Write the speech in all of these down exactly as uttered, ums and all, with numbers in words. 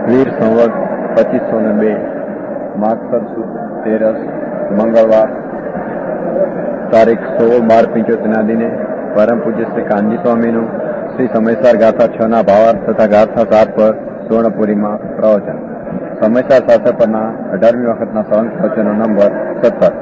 વીર સંવત પચીસો ને બે માગસર સુદ તેરસ મંગળવાર તારીખ સોળ બાર પંચોતેર ના દિને પરમ પૂજ્ય શ્રી કાનજી સ્વામીનું શ્રી સમયસાર ગાથા છ ના ભાવાર્થ તથા ગાથા સાત પર સુવર્ણપુરીમાં પ્રવચન. સમયસાર શાસ્ત્ર પરના અઢારમી વખતના સળંગ પ્રવચનો નંબર સત્તર.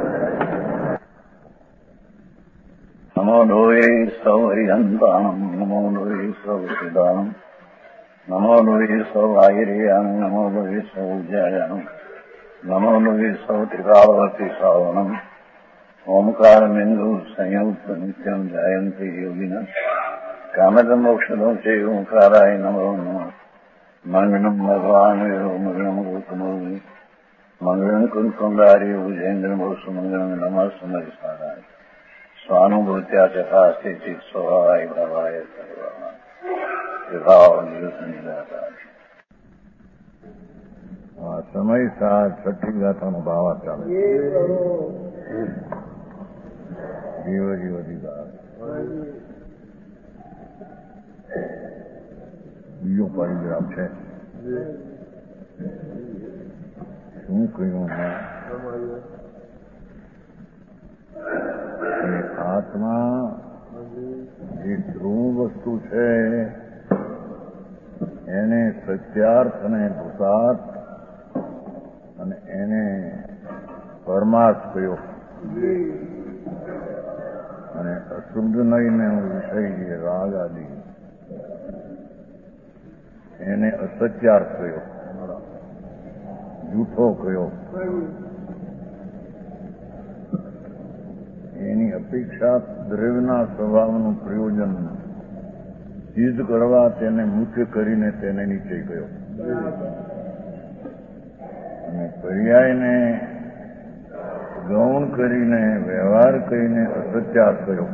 નમો લોહે સૌ હરિહંતામ નમો લોહે સૌ સિદ્ધામ નમો લોહે સૌ આયર્યામ નમો લોહે સૌ જયામ નમો લોહે સૌ ત્રિકાળવતી શ્રાવણમ ઓમકાર બિંદુ સંયુક્ત નિત્યમ જયંતિ યોગિન કામદ મોક્ષદો છે ઓંકારાય નમો નમઃ. મંગલમ ભગવાન મંગલમ ગૌતમોની મંગલમ કુંકુંડારી ભુજેન્દ્ર ભૂષ મંગલમ નમઃ સમયસારાય સ્વાનુભૂત્યા તથા સ્થિતિ સ્વભાવાય ભાવાય સર્વમાં વિભાવ નિરસનિદાતા. સમય સાત છઠ્ઠી ગાથાનો ભાવ ચાલે જીવ જીવ અધિકાર બીજો પરિગ્રામ છે. શું કહ્યું આત્મા જે ધ્રુવ વસ્તુ છે એને સત્યાર્થ અને પુરુષાર્થ અને એને પરમાર્થ કહ્યો અને અશુદ્ધ નહીને વિષય જે રાગ આદિ એને અસત્યાર્થ કહ્યો, જૂઠો કહ્યો. એની અપેક્ષા દ્રવ્યના સ્વભાવનું પ્રયોજન સિદ્ધ કરવા તેને મુખ્ય કરીને તેને નીચે ગયો અને પર્યાયને ગૌણ કરીને વ્યવહાર કરીને અસત્યાર્થ કર્યો.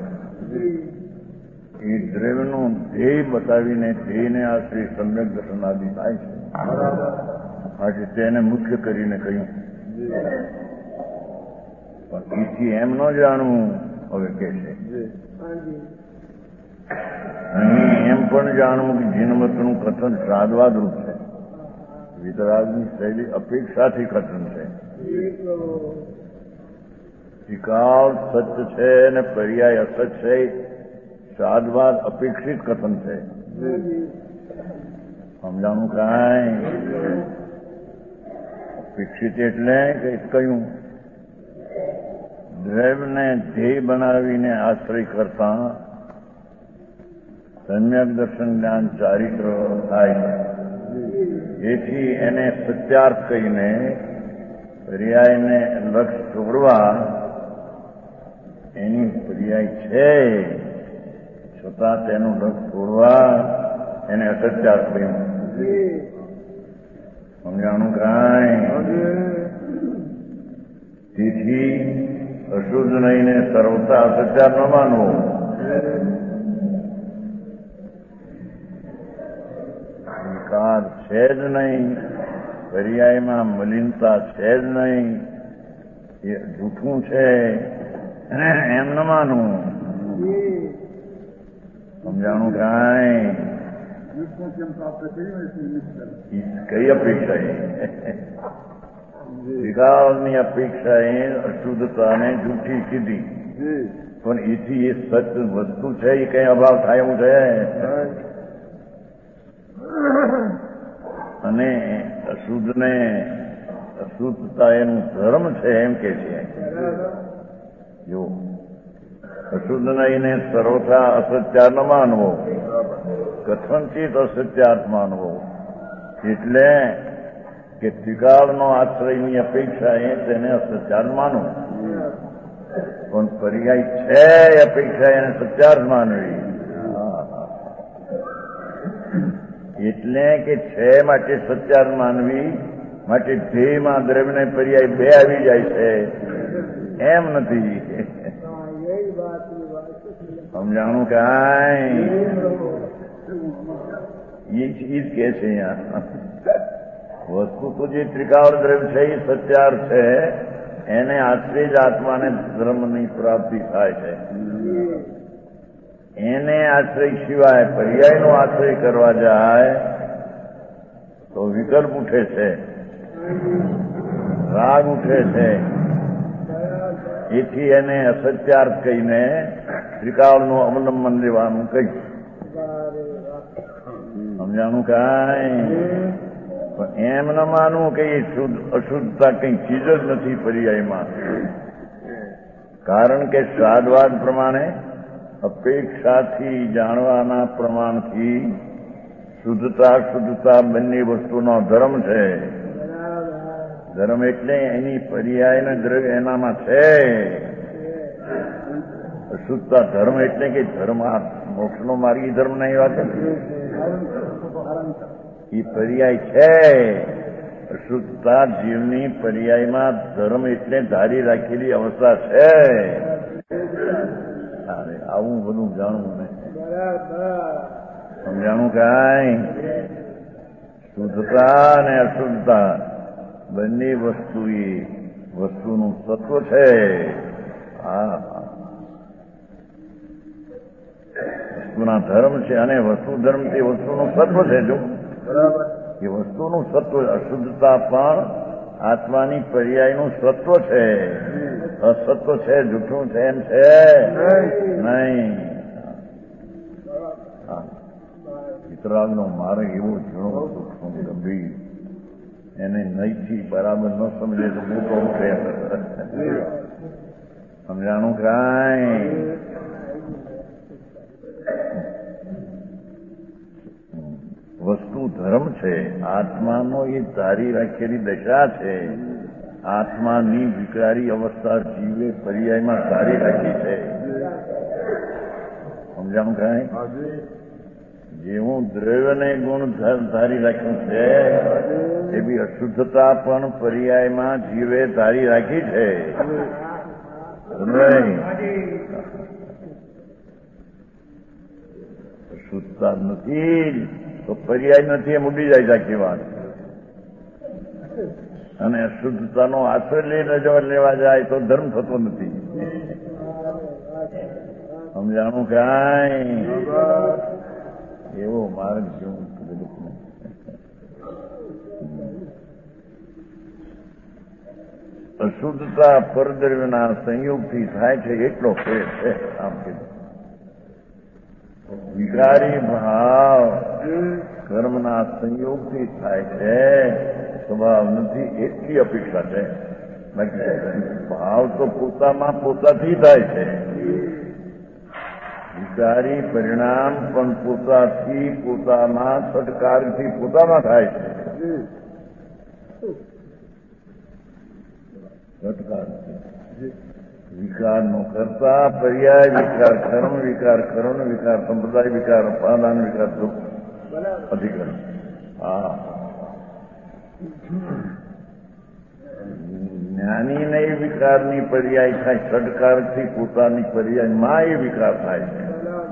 એ દ્રવ્યનું ધ્યેય બતાવીને ધ્યેયને આશ્રય સમ્યક દર્શન આદિ થાય છે. માટે તેને મુખ્ય કરીને કહ્યું. પણ એથી એમ ન જાણવું હવે કે છે એમ પણ જાણવું કે જીનમતનું કથન શ્રાદ્વાદ રૂપ છે. વિતરાગની શૈલી અપેક્ષાથી કથન છે. વિકાળ સત્ય છે અને પર્યાય અસત છે. શ્રાદ્વાદ અપેક્ષિત કથન છે. સમજાણું કાંઈ અપેક્ષિત એટલે કે કયું દ્રવ્યને ધ્યેય બનાવીને આશ્રય કરતા સમ્યક દર્શન જ્ઞાન ચારિત્ર થાય. જેથી એને સત્યાર્થ કહીને પર્યાયને લક્ષ છોડવા એની પર્યાય છે છતાં તેનું લક્ષ છોડવા એને અસત્યાર્થ કહ્યું. સમજાણું કાંઈ તેથી અશુદ્ધ નહીને સર્વતા અસત્યાર ન માનવો. વિકાર છે જ નહીં, પર્યાયમાં મલિનતા છે જ નહીં, એ જૂઠું છે એમ ન માનવું. સમજાણું કાંઈ કઈ અપેક્ષા વિકારની અપેક્ષા એ અશુદ્ધતાને જૂઠી કીધી. પણ એથી એ સત્ય વસ્તુ છે એ કઈ અભાવ થાય એવું છે. અને અશુદ્ધને અશુદ્ધતા એનું ધર્મ છે એમ કે છે. જો અશુદ્ધ નહીને સર્વથા અસત્યાર ન માનવો, કથનચિત અસત્યાર્થ માનવો. એટલે કે ત્રિકાળનો આશ્રયની અપેક્ષા એ તેને અસત્યાર્થ માનવું. પણ પર્યાય છે અપેક્ષા એને સત્યાર્થ માનવી. એટલે કે છે માટે સત્યાર્થ માનવી માટે ધ્યેયમાં દ્રવ્યને પર્યાય બે આવી જાય છે એમ નથી. સમજાણું કાંઈ એ જ કે છે અહીંયા વસ્તુ તો જે ત્રિકાળ દ્રવ્ય છે એ સત્યાર્થ છે. એને આશ્રય જ આત્માને ધર્મની પ્રાપ્તિ થાય છે. એને આશ્રય સિવાય પર્યાયનો આશ્રય કરવા જાય તો તો વિકલ્પ ઉઠે છે, રાગ ઉઠે છે. એથી એને અસત્યાર્થ કહીને ત્રિકાળનું અવલંબન લેવાનું કહ્યું. સમજાણું કાંઈ? એમ ન માનવું કે શુદ્ધ અશુદ્ધતા કઈ ચીજ જ નથી પર્યાયમાં. કારણ કે શ્રાદ્ધવાદ પ્રમાણે અપેક્ષાથી જાણવાના પ્રમાણથી શુદ્ધતા શુદ્ધતા બંને વસ્તુનો ધર્મ છે. ધર્મ એટલે એની પર્યાયનો દ્રવ્ય એનામાં છે. અશુદ્ધતા ધર્મ એટલે કે ધર્મ આ મોક્ષનો માર્ગ એ ધર્મ નહીં વાત એ પર્યાય છે. અશુદ્ધતા જીવની પર્યાયમાં ધર્મ એટલે ધારી રાખેલી અવસ્થા છે. આવું બધું જાણવું ને સમજાણું કાંઈ? શુદ્ધતા અને અશુદ્ધતા બંને વસ્તુ એ વસ્તુનું તત્વ છે. હા, વસ્તુના ધર્મ છે અને વસ્તુ ધર્મ તે વસ્તુનું તત્વ છે. જો એ વસ્તુનું સત્વ, અશુદ્ધતા પણ આત્માની પર્યાયનું સત્વ છે. અસત્વ છે, જૂઠું છે એમ છે નહીં. વિતરાગનો માર્ગ એવો ઝીણો સૂક્ષ્મ ગંભીર, એને નહીંથી બરાબર ન સમજે તો મોટો ઉઠે. સમજાણું કાંઈ? વસ્તુ ધર્મ છે. આત્માનો એ ધારી રાખેલી દશા છે. આત્માની વિકારી અવસ્થા જીવે પર્યાયમાં ધારી રાખી છે. સમજાણું કાંઈ? જેવું દ્રવ્યને ગુણ ધારી રાખ્યું છે એવી અશુદ્ધતા પણ પર્યાયમાં જીવે ધારી રાખી છે. અશુદ્ધતા નથી તો પર્યાય નથી એમ ઉડી જાય આખી વાત. અને અશુદ્ધતાનો આશ્રય લઈને જો લેવા જાય તો ધર્મ થતો નથી. સમજાણું કાંઈ? એવો માર્ગ જેવું અશુદ્ધતા પરદ્રવ્યના સંયોગથી થાય છે એટલો ફેર છે. આમ કીધું વિકારી ભાવ કર્મના સંયોગથી થાય છે, સ્વભાવ નથી. એટલી અપેક્ષા છે. ભાવ તો પોતામાં પોતાથી થાય છે. વિકારી પરિણામ પણ પોતાથી પોતામાં સટકારથી પોતામાં થાય છે. સટકારથી વિકારનો કરતા પર્યાય વિકાર, કર્મ વિકાર, કરણ વિકાર, સંપ્રદાય વિકાર, ઉપાદાન વિકાર, દુઃખ અધિકરણ. હા, જ્ઞાનીને વિકારની પર્યાય થાય, સટકારથી પોતાની પર્યાયમાં એ વિકાર થાય છે.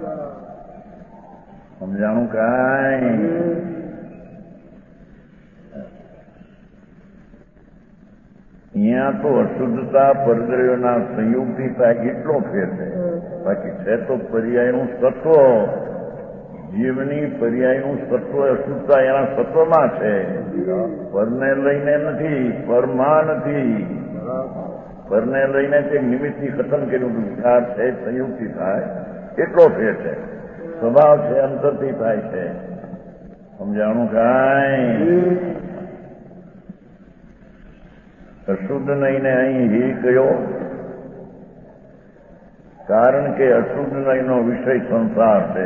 સમજાણું કાંઈ? અહીંયા તો અશુદ્ધતા પરદ્રવ્યોના સંયોગથી થાય એટલો ફેર છે. બાકી છે તો પર્યાયનું તત્વ, જીવની પર્યાયનું તત્વ અશુદ્ધતા એના તત્વમાં છે. પરને લઈને નથી, પરમાં નથી. પરને લઈને તે નિમિત્તથી ખતમ કર્યું વિકાર છે, સંયુક્તથી થાય એટલો ફેર છે. સ્વભાવ છે, અંતરથી થાય છે. સમજાણું કાંઈ? અશુદ્ધ નહીં ને અહીં હી કયો? કારણ કે અશુદ્ધ નહીંનો વિષય સંસાર છે.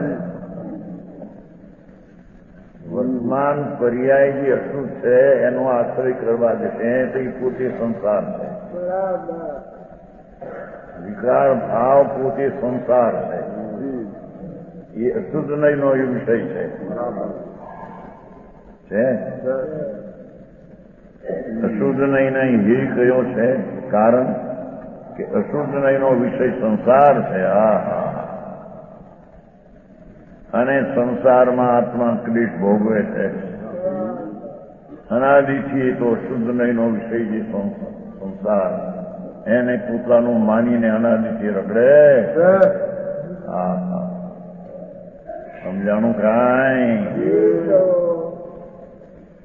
વર્તમાન પર્યાય જે અશુદ્ધ છે એનો આશ્રય કરવા જશે તો એ પોતે સંસાર છે. વિકાર ભાવ પોતે સંસાર છે. એ અશુદ્ધ નહીંનો એ વિષય છે. છે અશુદ્ધ નહીં નહીં હી કયો છે? કારણ કે અશુદ્ધ નહીંનો વિષય સંસાર છે. હા હા, અને સંસારમાં આત્મા ક્લેશ ભોગવે છે. અનાદિથી તો શુદ્ધ નહીંનો વિષય જે સંસાર એને પોતાનું માનીને અનાદિથી રગડે. હા હા, સમજાણું કાંઈ?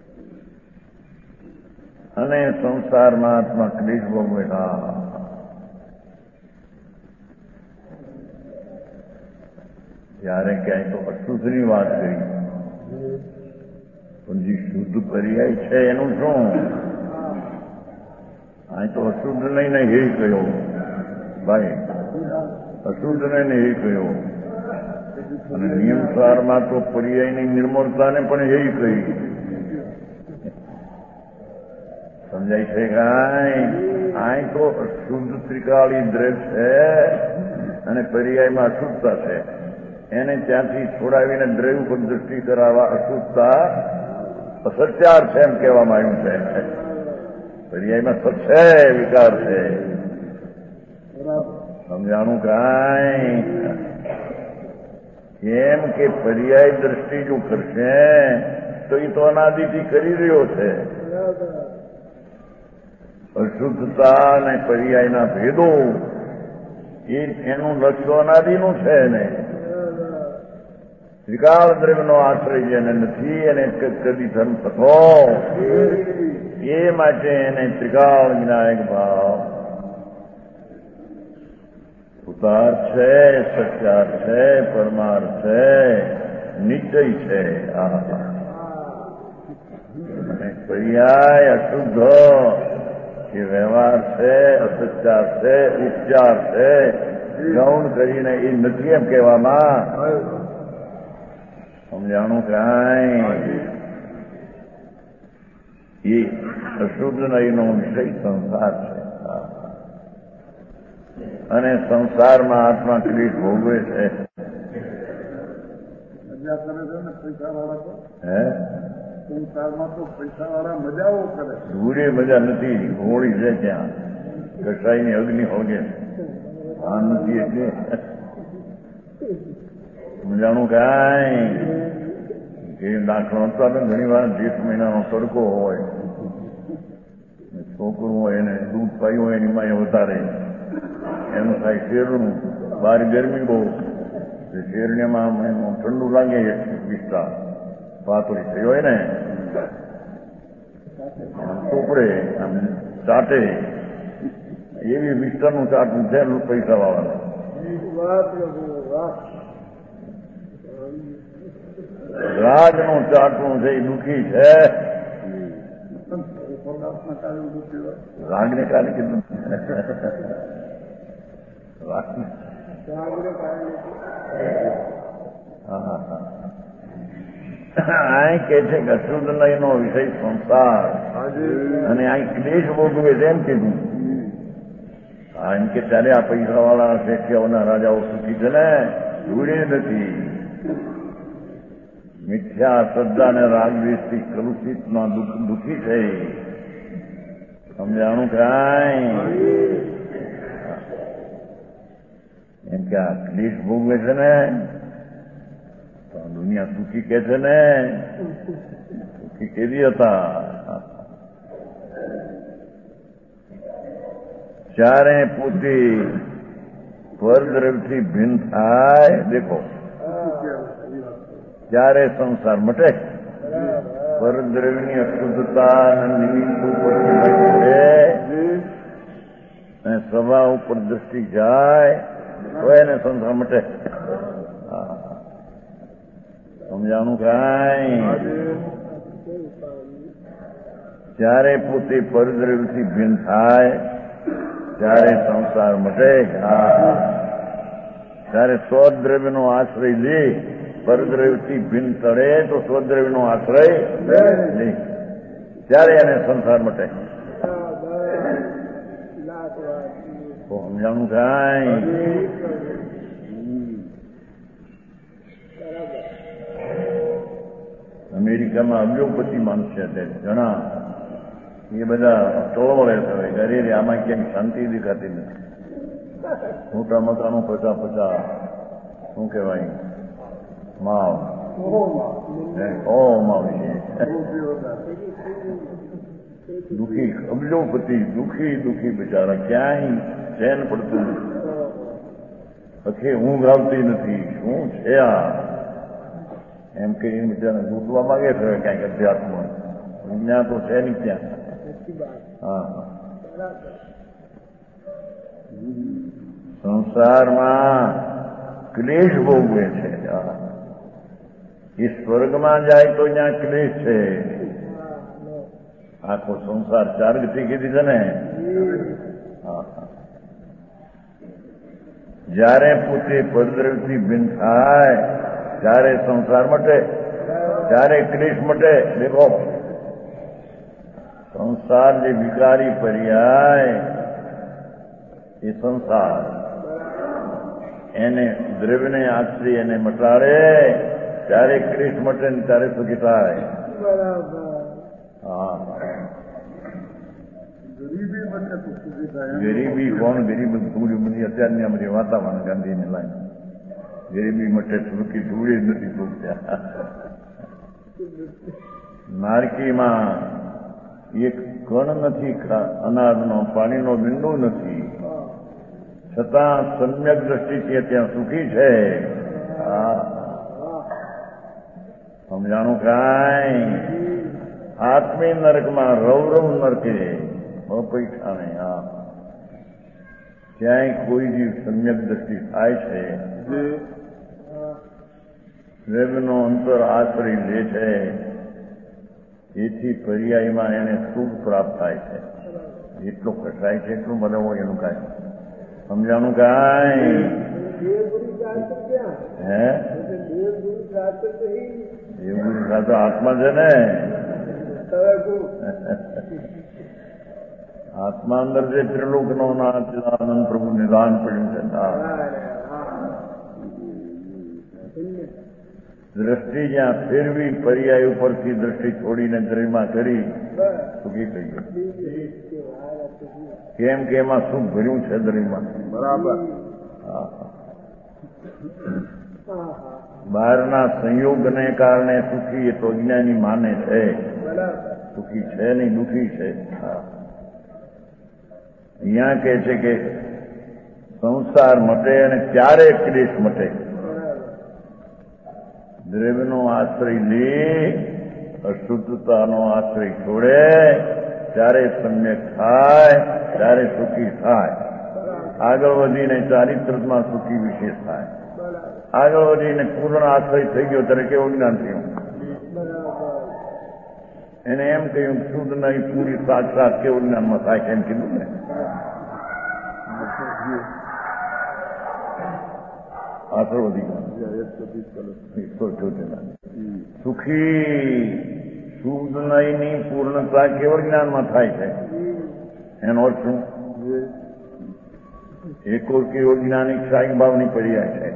અને સંસારમાં આત્મા ક્લેશ ભોગવેલા. ત્યારે ક્યાંય તો અશુદ્ધની વાત કરી, પણ જે શુદ્ધ પર્યાય છે એનું શું? અહીં તો અશુદ્ધ નહીં ને હે કહ્યો ભાઈ, અશુદ્ધ નહીં ને હે કહ્યો. અને નિયમસારમાં તો પર્યાયની નિર્મળતાને પણ હે કહી. સમજાય છે કાંઈ? અહીં તો અશુદ્ધ ત્રિકાળી દ્રવ્ય છે અને પર્યાયમાં અશુદ્ધતા છે. એને ત્યાંથી છોડાવીને દ્રવ્ય ઉપર દૃષ્ટિ કરાવવા અશુદ્ધતા અસત્યાર છે એમ કહેવામાં આવ્યું છે. પર્યાયમાં સત છે, વિકાર છે. સમજાણું કાંઈ? કેમ કે પર્યાય દ્રષ્ટિ જો કરશે તો એ તો અનાદિથી કરી રહ્યો છે. અશુદ્ધતા અને પર્યાયના ભેદો એ એનું લક્ષ્ય અનાદિનું છે ને. ત્રિકાળ દ્રવ્યનો આશ્રય જેને નથી એને કદી ધર્મ થતો, એ માટે એને ત્રિકાળ વિનાયક ભાવ ઉતાર છે, સત્યાર છે, પરમાર્થ છે, નિશ્ચય છે. અને પર્યાય અશુદ્ધ એ વ્યવહાર છે, અસત્યાર છે, ઉપચાર છે. ગૌણ કરીને એ નથી એમ કહેવામાં. સમજાણું કાંઈ? એ અશુદ્ધ નહીંનો વિષય સંસાર છે અને સંસારમાં આત્મા ક્લેશ ભોગવે છે. હે સંસારમાં તો પૈસા વાળા મજાઓ કરે. ધૂળે મજા નથી, હોળી છે ત્યાં કસાઈની અગ્નિ હોગે. આ નથી એટલે સમજાણું કાંઈ? એ દાખલો હતા તો ઘણી વાર જેઠ મહિનાનો તડકો હોય, છોકરું હોય એને દૂધ પાયું હોય એની માં વધારે એનું થાય શેરનું. બહાર ગરમી બહુ, શેરણીમાં ઠંડુ લાગે વિસ્તાર પાતળી થઈ હોય ને ચોપડે આમ ચાટે એવી વિસ્તારનું ચાટવું છે પૈસા વાળાનું. રાજનું ચાટવું છે એ દુઃખી છે. રાગને કારણે કેટલું અહીં કે છે કે અશુદ્ધ નહીંનો વિષય સંસાર અને અહીં ક્લેશ ભોગવે છે એમ કીધું. એમ કે ત્યારે આ પૈસા વાળા શેઠિયાઓના રાજાઓ સુખી છે ને, જોડે નથી. મિથ્યા શ્રદ્ધા અને રાગદ્વેષથી કલુષિતમાં દુઃખી છે. સમજાણું કાંઈ? એમ કે આ ક્લેશ ભોગવે છે ને તો દુનિયા સુખી કે છે ને. સુખી કેવી હતા? જ્યારે પોતે પરદ્રવ્યથી ભિન્ન થાય, દેખો ત્યારે સંસાર મટે. પરદ્રવ્યની અશુદ્ધતા અને નિમિત્ત ઉપર અને સ્વભાવ ઉપર દ્રષ્ટિ જાય તો એને સંસાર મટે. સમજાણું કાંઈ? જ્યારે પોતે પરદ્રવ્યથી ભિન્ન થાય ત્યારે સંસાર મટે. ત્યારે સ્વદ્રવ્યનો આશ્રય લે. પરદ્રવ્યથી ભિન્ન તળે તો સ્વદ્રવ્યનો આશ્રય લે ત્યારે એને સંસાર મટે. સમજાણું કાંઈ? અમેરિકામાં અબજોપતિ માણસ છે ઘણા, એ બધા ટોળે થવે ઘરે આમાં ક્યાંક શાંતિ દેખાતી નથી. મોટા મકાનો પચાસ પચાસ શું કહેવાય માવ ઓ માવ દુઃખી અબજોપતિ દુઃખી દુઃખી બિચારા, ક્યાંય ચેન પડતું નથી. પછી ઊંઘ આવતી નથી. શું છે આ એમ કે બિચારા લૂંટવા માંગે છે ક્યાંક અધ્યાત્મ. વિજ્ઞાન તો છે નહીં ત્યાં. હા સંસારમાં ક્લેશ ભોગવે છે. એ સ્વર્ગમાં જાય તો ત્યાં ક્લેશ છે. આખો સંસાર ચાર ગતિ કીધી છે ને. જયારે પોતે પરદ્રવ્યથી ભિન્ન થાય ત્યારે સંસાર મટે, ત્યારે ક્લેશ મટે. દેખો સંસાર જે વિકારી પર્યાય એ સંસાર એને દ્રવ્યને આશ્રય એને મટાડે ત્યારે ક્લેશ મટે ને ત્યારે સુખી થાય. હા ગરીબી કોણ? ગરીબ થોડી બધી અત્યારની બધી વાતાવરણ ગાંધીને લાઈન ગરીબી મટે સુખી થોડી જ નથી પૂછ્યા. નારકીમાં એક કણ નથી અનાજનો, પાણીનો બિંદુ નથી, છતાં સમ્યક દ્રષ્ટિથી ત્યાં સુખી છે. સમજાણું કાંઈ? આત્મી નરકમાં રૌરવ નરકે અપૈઠાને. હા ક્યાંય કોઈ જીવ સમ્યક દ્રષ્ટિ થાય છે, વેગનો અંતર આશ્રય લે છે, એથી પર્યાયમાં એને સુખ પ્રાપ્ત થાય છે. જેટલો કસાય છે એટલું મને હોય એનું કાંઈ સમજાણું કાંઈ? હે એવું તો આત્મા છે ને. આત્મા અંદર જે ત્રિલોકનો આનંદ પ્રભુ નિદાન પડ્યું છે. દ્રષ્ટિ જ્યાં ફેરવી પર્યાય ઉપરથી દ્રષ્ટિ છોડીને દ્રવ્યમાં કરી સુખી થઈ ગયું. કેમ કે એમાં સુખ ભર્યું છે દ્રવ્યમાં. બરાબર. બહારના સંયોગને કારણે સુખી એ તો જ્ઞાની માને છે. સુખી છે નહીં, દુઃખી છે. અહીંયા કહે છે કે સંસાર મટે અને ત્યારે ક્લેશ મટે. દ્રવ્યનો આશ્રય લે, અશુદ્ધતાનો આશ્રય છોડે ત્યારે સમ્યક થાય, ત્યારે સુખી થાય. આગળ વધીને ચારિત્રમાં સુખી વિશેષ થાય. આગળ વધીને પૂર્ણ આશ્રય થઈ ગયો ત્યારે કેવું જ્ઞાન થયું? એને એમ કહ્યું શુદ્ધ નહીં પૂરી સાક્ષાત કેવું જ્ઞાનમાં થાય છે એમ કીધું ને. આશરો વધી ગયો. સુખી શુદ્ધ નહીની પૂર્ણતા કેવળ જ્ઞાનમાં થાય છે. એનો અર્થ શું? એકો કેવળ જ્ઞાનિક સાઈ ભાવની પર્યાય છે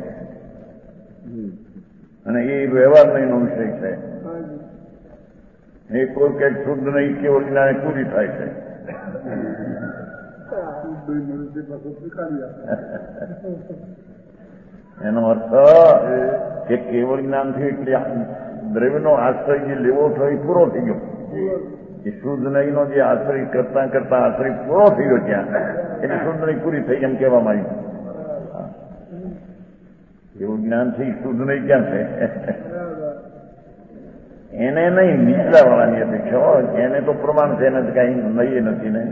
અને એ વ્યવહાર નહીંનો વિષય છે. એકો કે શુદ્ધ નહીં કેવળ જ્ઞાનિક પૂરી થાય છે. એનો અર્થ કે કેવળ જ્ઞાનથી એટલે દ્રવ્યનો આશ્રય જે લેવો થયો એ પૂરો થઈ ગયો. એ શુદ્ધ નહીંનો જે આશ્રય કરતા કરતા આશ્રય પૂરો થઈ ગયો ત્યાં એટલે શુદ્ધ નહીં પૂરી થઈ એમ કહેવામાં આવ્યું. એવું જ્ઞાનથી શુદ્ધ નહીં ક્યાં છે? એને નહીં નીચલા વાળાની અપેક્ષા હોય. એને તો પ્રમાણ છે, એને કઈ નહીં નથી ને.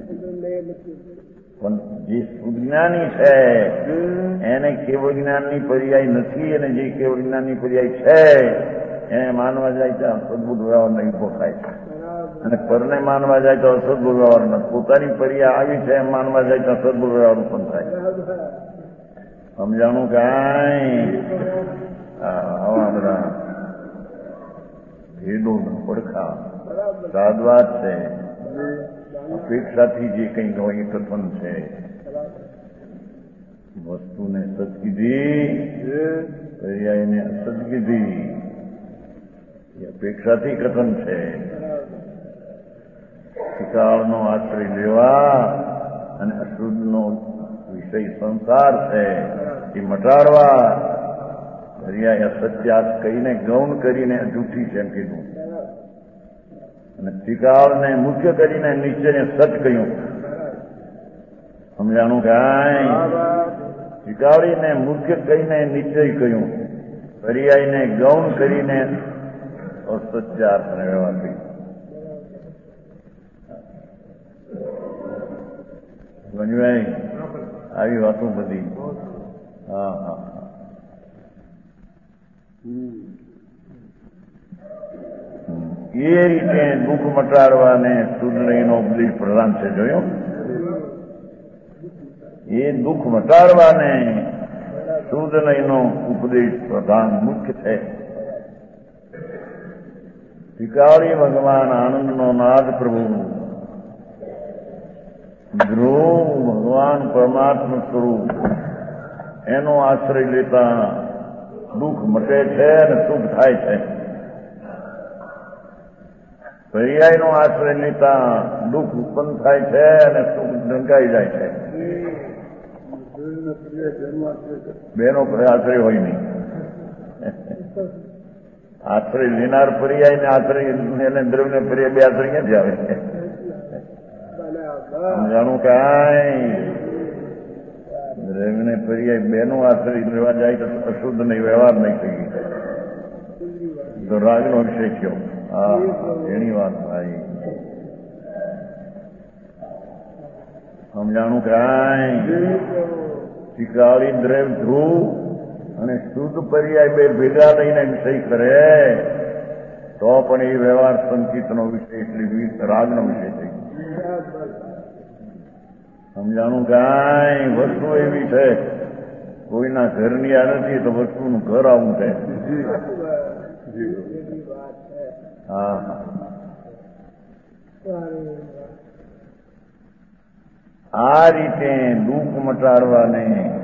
પણ જે સુજ્ઞાની છે એને કેવળ જ્ઞાનની પર્યાય નથી, અને જે કેવળ જ્ઞાનની પર્યાય છે એને માનવા જાય તો સદબુદ્ધ વ્યવહાર નહીં ઉભો થાય છે, અને પરને માનવા જાય તો અસદબુદ્ધ વ્યવહાર નથી. પોતાની પર્યાય આવી છે એમ માનવા જાય તો સદબુદ્ધ વ્યવહાર ઉત્પન્ન થાય. સમજાણું કાંઈ? આવા બધા ભેદો પડખા સાદવા છે. અપેક્ષાથી જે કંઈ હોય એ કથન છે. વસ્તુને સત કીધી, પર્યાયને અસત કીધી, એ અપેક્ષાથી કથન છે. શિકાળનો આશ્રય લેવા અને અશુદ્ધનો વિષય સંસાર છે એ મટાડવા પર્યાય અસત્યાસ કહીને ગૌણ કરીને જૂઠી છે એમ કીધું, અને ત્રિકાળને મુખ્ય કરીને નિશ્ચયને સત કહ્યું. સમજાણું કાંઈ? ત્રિકાળીને મુખ્ય કહીને નિશ્ચય કહ્યું, પર્યાયને ગૌણ કરીને અસત્યાર્થને વ્યવહાર કહ્યું. સમજવાય આવી વાતો બધી. હા હા એ રીતે દુઃખ મટાડવાને શુદ્ધનયનો ઉપદેશ પ્રધાન છે. જોયો એ દુઃખ મટાડવાને શુદ્ધનયનો ઉપદેશ પ્રધાન મુખ્ય છે. શિકારી ભગવાન આનંદનો નાદ પ્રભુ ધ્રુવ ભગવાન પરમાત્મા સ્વરૂપ એનો આશ્રય લેતા દુઃખ મટે છે અને સુખ થાય છે. પર્યાયનો આશ્રય લેતા દુઃખ ઉત્પન્ન થાય છે અને સુખ ઢંકાઈ જાય છે. બેનો આશ્રય હોય નહીં. આશ્રય લેનાર પર્યાય ને આશ્રય એને દ્રવ્ય પર્યાય બે આશ્રય ક્યાંથી આવે? જાણું કાંઈ દ્રવ્ય ને પર્યાય બેનો આશ્રય લેવા જાય તો અશુદ્ધ નહીં, વ્યવહાર નહીં થઈ તો રાગનો વિષય થયો. હા એની વાત ભાઈ સમજાણું કાંઈ શિકારી દ્રવ્ય ધ્રુવ અને શુદ્ધ પર્યાય બે ભેગા લઈને વિષય કરે તો પણ એ વ્યવહાર સંચિતનો વિષય એટલે રાગનો વિષય થઈ. સમજાણું કાંઈ વસ્તુ એવી છે કોઈના ઘરની આ નથી તો વસ્તુનું ઘર આવું છે. હા આ રીતે દુઃખ મટાડવાને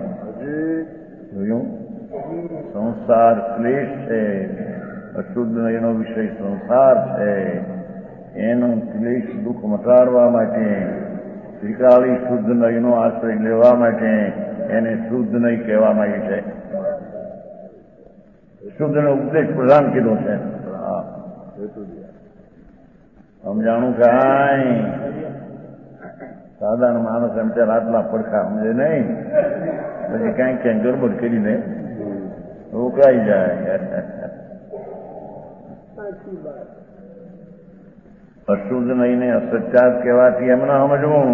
જોયું સંસાર ક્લેશ છે, અશુદ્ધ એનો વિષય સંસાર છે. એનો ક્લેશ દુઃખ મટાડવા માટે ત્રિકાળી શુદ્ધ નયનો આશ્રય લેવા માટે એને શુદ્ધ નય કહેવામાં આવી છે. શુદ્ધનો ઉપદેશ પ્રધાન કીધો છે. સમજાણું કાંઈ સાધારણ માણસ એમ ત્યારે આટલા પડખા સમજે નહીં, પછી કાંઈક ક્યાંક ગરબડ કરીને રોકાઈ જાય. અશુદ્ધ નહીને અસત્યાત કહેવાથી એમને સમજવું.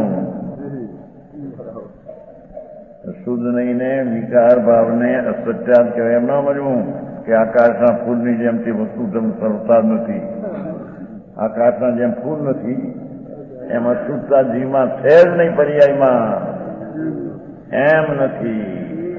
અશુદ્ધ નહીને વિકાર ભાવને અસત્યાત કહેવાય એમ ના સમજવું કે આકાશના ફૂલની જેમ તે વસ્તુ સરતા નથી. આકાશના જેમ ફૂલ નથી એમ અશુદ્ધતા જીવમાં છે જ નહીં, પર્યાયમાં એમ નથી.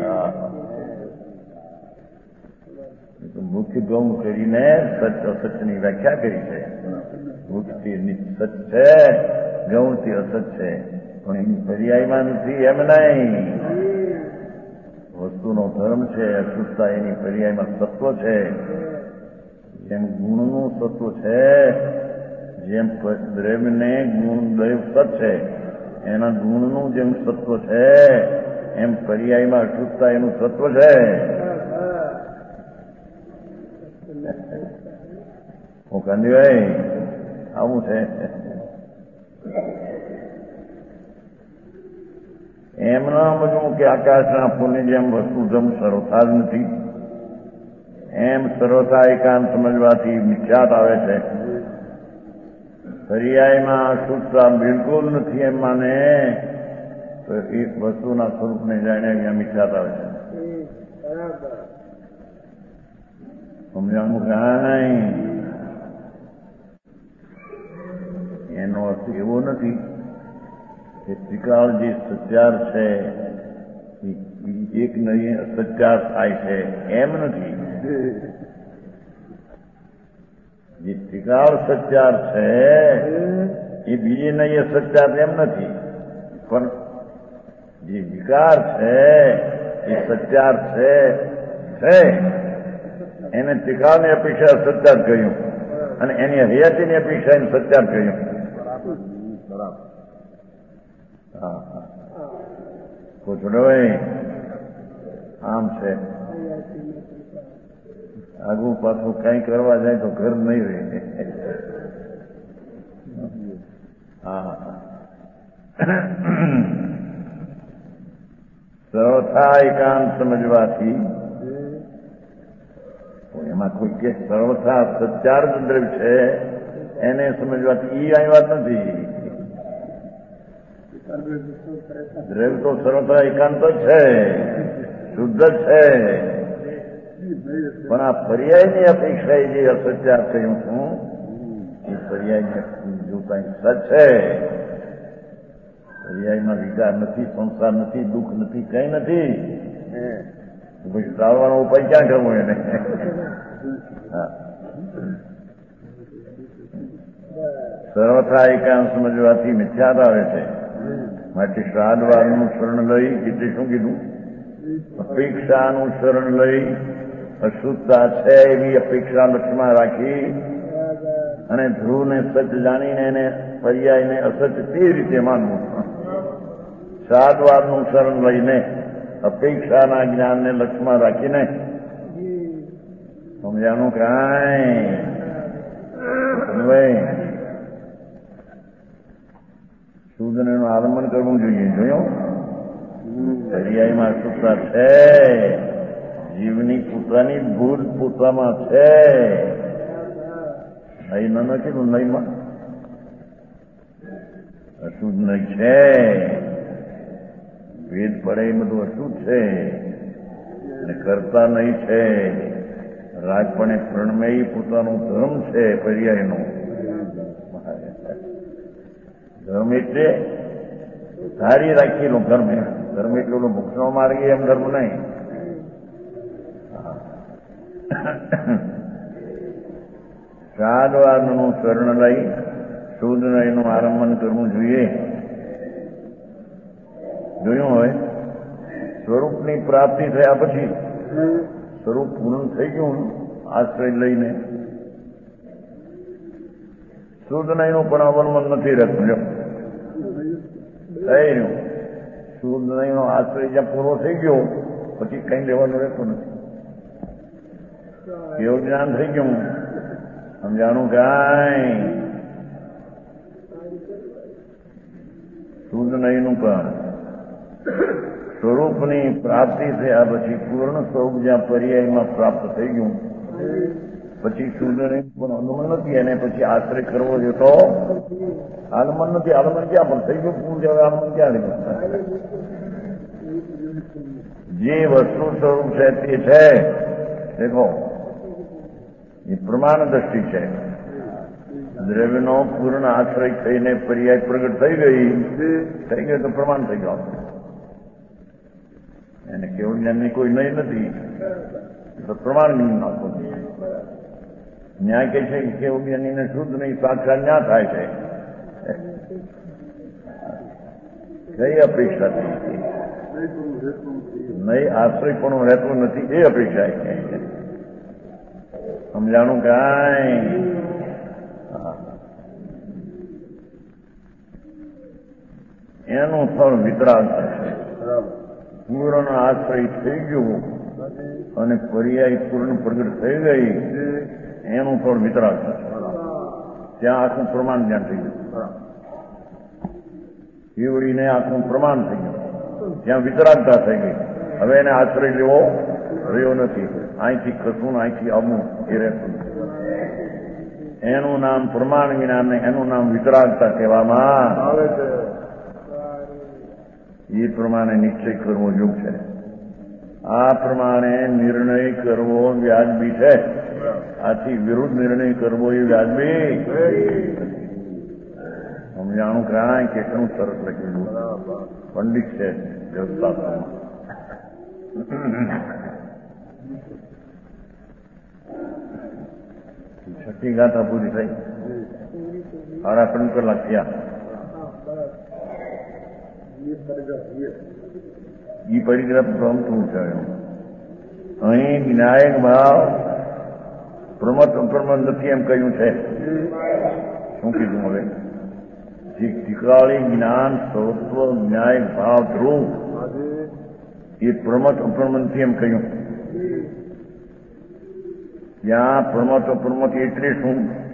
મુખ્ય ગૌણ કરીને સચ અસત્યની વ્યાખ્યા કરી છે. મુખ્યથી સચ છે, ગૌણથી અસત છે, પણ એની પર્યાયમાં નથી એમ નહીં. વસ્તુનો ધર્મ છે અશુદ્ધતા, એની પર્યાયમાં સત્વ છે. જેમ ગુણનું સત્વ છે, જેમ દ્રવ્યને ગુણ દૈવ સત છે એના ગુણનું જેમ સત્વ છે એમ પર્યાયમાં અશુદ્ધતા એનું સત્વ છે. હું કાંદીભાઈ આવું છે. એમ ના સમજવું કે આકાશના ફૂલની જેમ વસ્તુ જમ સર્વથા જ નથી. એમ સર્વથા એકાંત સમજવાથી મિથ્યાત આવે છે. પર્યાયમાં અશુદ્ધતા બિલકુલ નથી એમ માને તો એ વસ્તુના સ્વરૂપને જાણે અહીંયા મિથ્યાત આવે છે. સમજાણું કાંઈ એનો અર્થ એવો નથી કે ત્રિકાળ જે સત્યાર છે એક નહીં સત્યાર થાય છે એમ નથી. જે ત્રિકાળ સત્યાર છે એ બીજી નહીં સત્યાર એમ નથી, પણ જે વિકાર છે એ સત્યાર છે છે એને ત્રિકાળની અપેક્ષા સત્યાર કહ્યું અને એની હયાતીની અપેક્ષા એને સત્યાર કહ્યું. હા હા પૂછડોય આમ છે. આગું પાછું કઈ કરવા જાય તો ઘર નહીં રહે. હા સર્વથા એકાંત સમજવાથી એમાં કોઈ કે સર્વથા સત્યાર જ દ્રવ્ય છે એને સમજવાથી એ અહીં વાત નથી. દ્રવ્ય તો સર્વત્ર એકાંત જ છે, શુદ્ધ જ છે, પણ આ પર્યાયની અપેક્ષાએ જે અસત્યાર કહ્યું છું એ પર્યાયની જો કંઈ સચ છે, પર્યાયમાં વિકાર નથી, સંસાર નથી, દુઃખ નથી, કઈ નથી, પછી ટાળવાનો ઉપાય ક્યાં કરવો એને? હા, સર્વથા એકાંત સમજવાથી મિથ્યાત આવે છે. માટે શ્રાદ્ધવારનું શરણ લઈ એટલે શું કીધું? અપેક્ષાનું શરણ લઈ અશુદ્ધતા છે એવી અપેક્ષા લક્ષ્યમાં રાખી અને ધ્રુવને સચ જાણીને એને પર્યાયને અસત તે રીતે માનવું. શ્રાદ્ધવારનું શરણ લઈને અપેક્ષાના જ્ઞાનને લક્ષ્યમાં રાખીને સમજાનું કાંઈ શુદ્ધને આલંબન કરવું જોઈએ. જોયું પર્યાયમાં અશુદ્ધતા છે, જીવની પોતાની ભૂલ પોતામાં છે. નહીં ન કીધું નહીંમાં અશુદ્ધ નહીં છે, ભેદ પડે એ બધું અશુદ્ધ છે અને કરતા નહીં છે. રાજપણે પ્રણમય પોતાનો ધર્મ છે. પર્યાયનો ધર્મ એટલે ધારી રાખેલો ધર્મ. ધર્મ એટલે મોક્ષનો માર્ગ એમ ધર્મ નહીં. શ્રાદ્ધવારનું શરણ લઈ શુદ્ધ એનું આરંભન કરવું જોઈએ. જોયું હવે સ્વરૂપની પ્રાપ્તિ થયા પછી સ્વરૂપ પૂર્ણ થઈ ગયું આશ્રય લઈને શુદ્ધ નહીંનું પણ અવલંબન નથી રહેતું. જો થઈ રહ્યું શુદ્ધ નહીંનો આશ્રય જ્યાં પૂરો થઈ ગયો પછી કઈ લેવાનું રહેતું નથી. એવું જ્ઞાન થઈ ગયું સમજાણું કાંઈ શુદ્ધ નહીંનું પણ સ્વરૂપની પ્રાપ્તિ થયા પછી પૂર્ણ સ્વરૂપ જ્યાં પર્યાયમાં પ્રાપ્ત થઈ ગયું પછી શુદ્ધ નહીં પણ અનુમન નથી. એને પછી આશ્રય કરવો જોઈએ તો આલમન નથી. આલમન ક્યાં પણ થઈ ગયું પૂર્ણ જવાય આલમન ક્યાં લીધું? જે વસ્તુ સ્વરૂપ છે તે છે. દેખો એ પ્રમાણ દ્રષ્ટિ છે. દ્રવ્યનો પૂર્ણ આશ્રય થઈને પર્યાય પ્રગટ થઈ ગઈ થઈ ગઈ તો પ્રમાણ થઈ ગયો. એને કેવળ જ્ઞાનની કોઈ નહીં નથી તો પ્રમાણ જ્ઞાન નાખો. ન્યાય કહે છે કે કેવળ જ્ઞાનીને શુદ્ધ નહીં સાક્ષાત ન્યા થાય છે. કઈ અપેક્ષા થઈ નહીં? આશ્રય પણ રહેતું નથી એ અપેક્ષા છે. સમજાણું કાંઈ? એનું ફળ વિતરાગ થશે. પૂર્ણ આશ્રય થઈ ગયું અને પર્યાય પૂર્ણ પ્રગટ થઈ ગઈ એનું ફળ વિતરાગ થશે. ત્યાં આખું પ્રમાણ જ્ઞાન થઈ ગયું. કેવડીને આખું પ્રમાણ થઈ ગયું. ત્યાં વિતરાગતા થઈ ગઈ. હવે એને આશ્રય લેવો રહ્યો નથી. અહીંથી ખસવું અહીંથી આવવું એ રહેતું. એનું નામ પ્રમાણ જ્ઞાન ને એનું નામ વિતરાગતા કહેવામાં આવે છે. એ પ્રમાણે નિશ્ચય કરવો યોગ છે. આ પ્રમાણે નિર્ણય કરવો વ્યાજબી છે. આથી વિરુદ્ધ નિર્ણય કરવો એ વ્યાજબી સમજાણું કાંઈ કેટલું સરસ લખેલું. પંડિત છે વ્યવસ્થાપનમાં. છઠ્ઠી ગાથા પૂરી થઈ. સાડા ત્રણ કલાક થયા. ઈ પરિગ્રહ ગમતું છે. અહીં વિનાયક ભાવ પ્રમત અપ્રમત નથી એમ કહ્યું છે. શું કીધું હવે? જે ટીકાળી જ્ઞાન સર્વત્વ વિનાયક ભાવ ધ્રુવ એ પ્રમત અપ્રમત નથી એમ કહ્યું. ત્યાં પ્રમત અપ્રમત એટલે શું?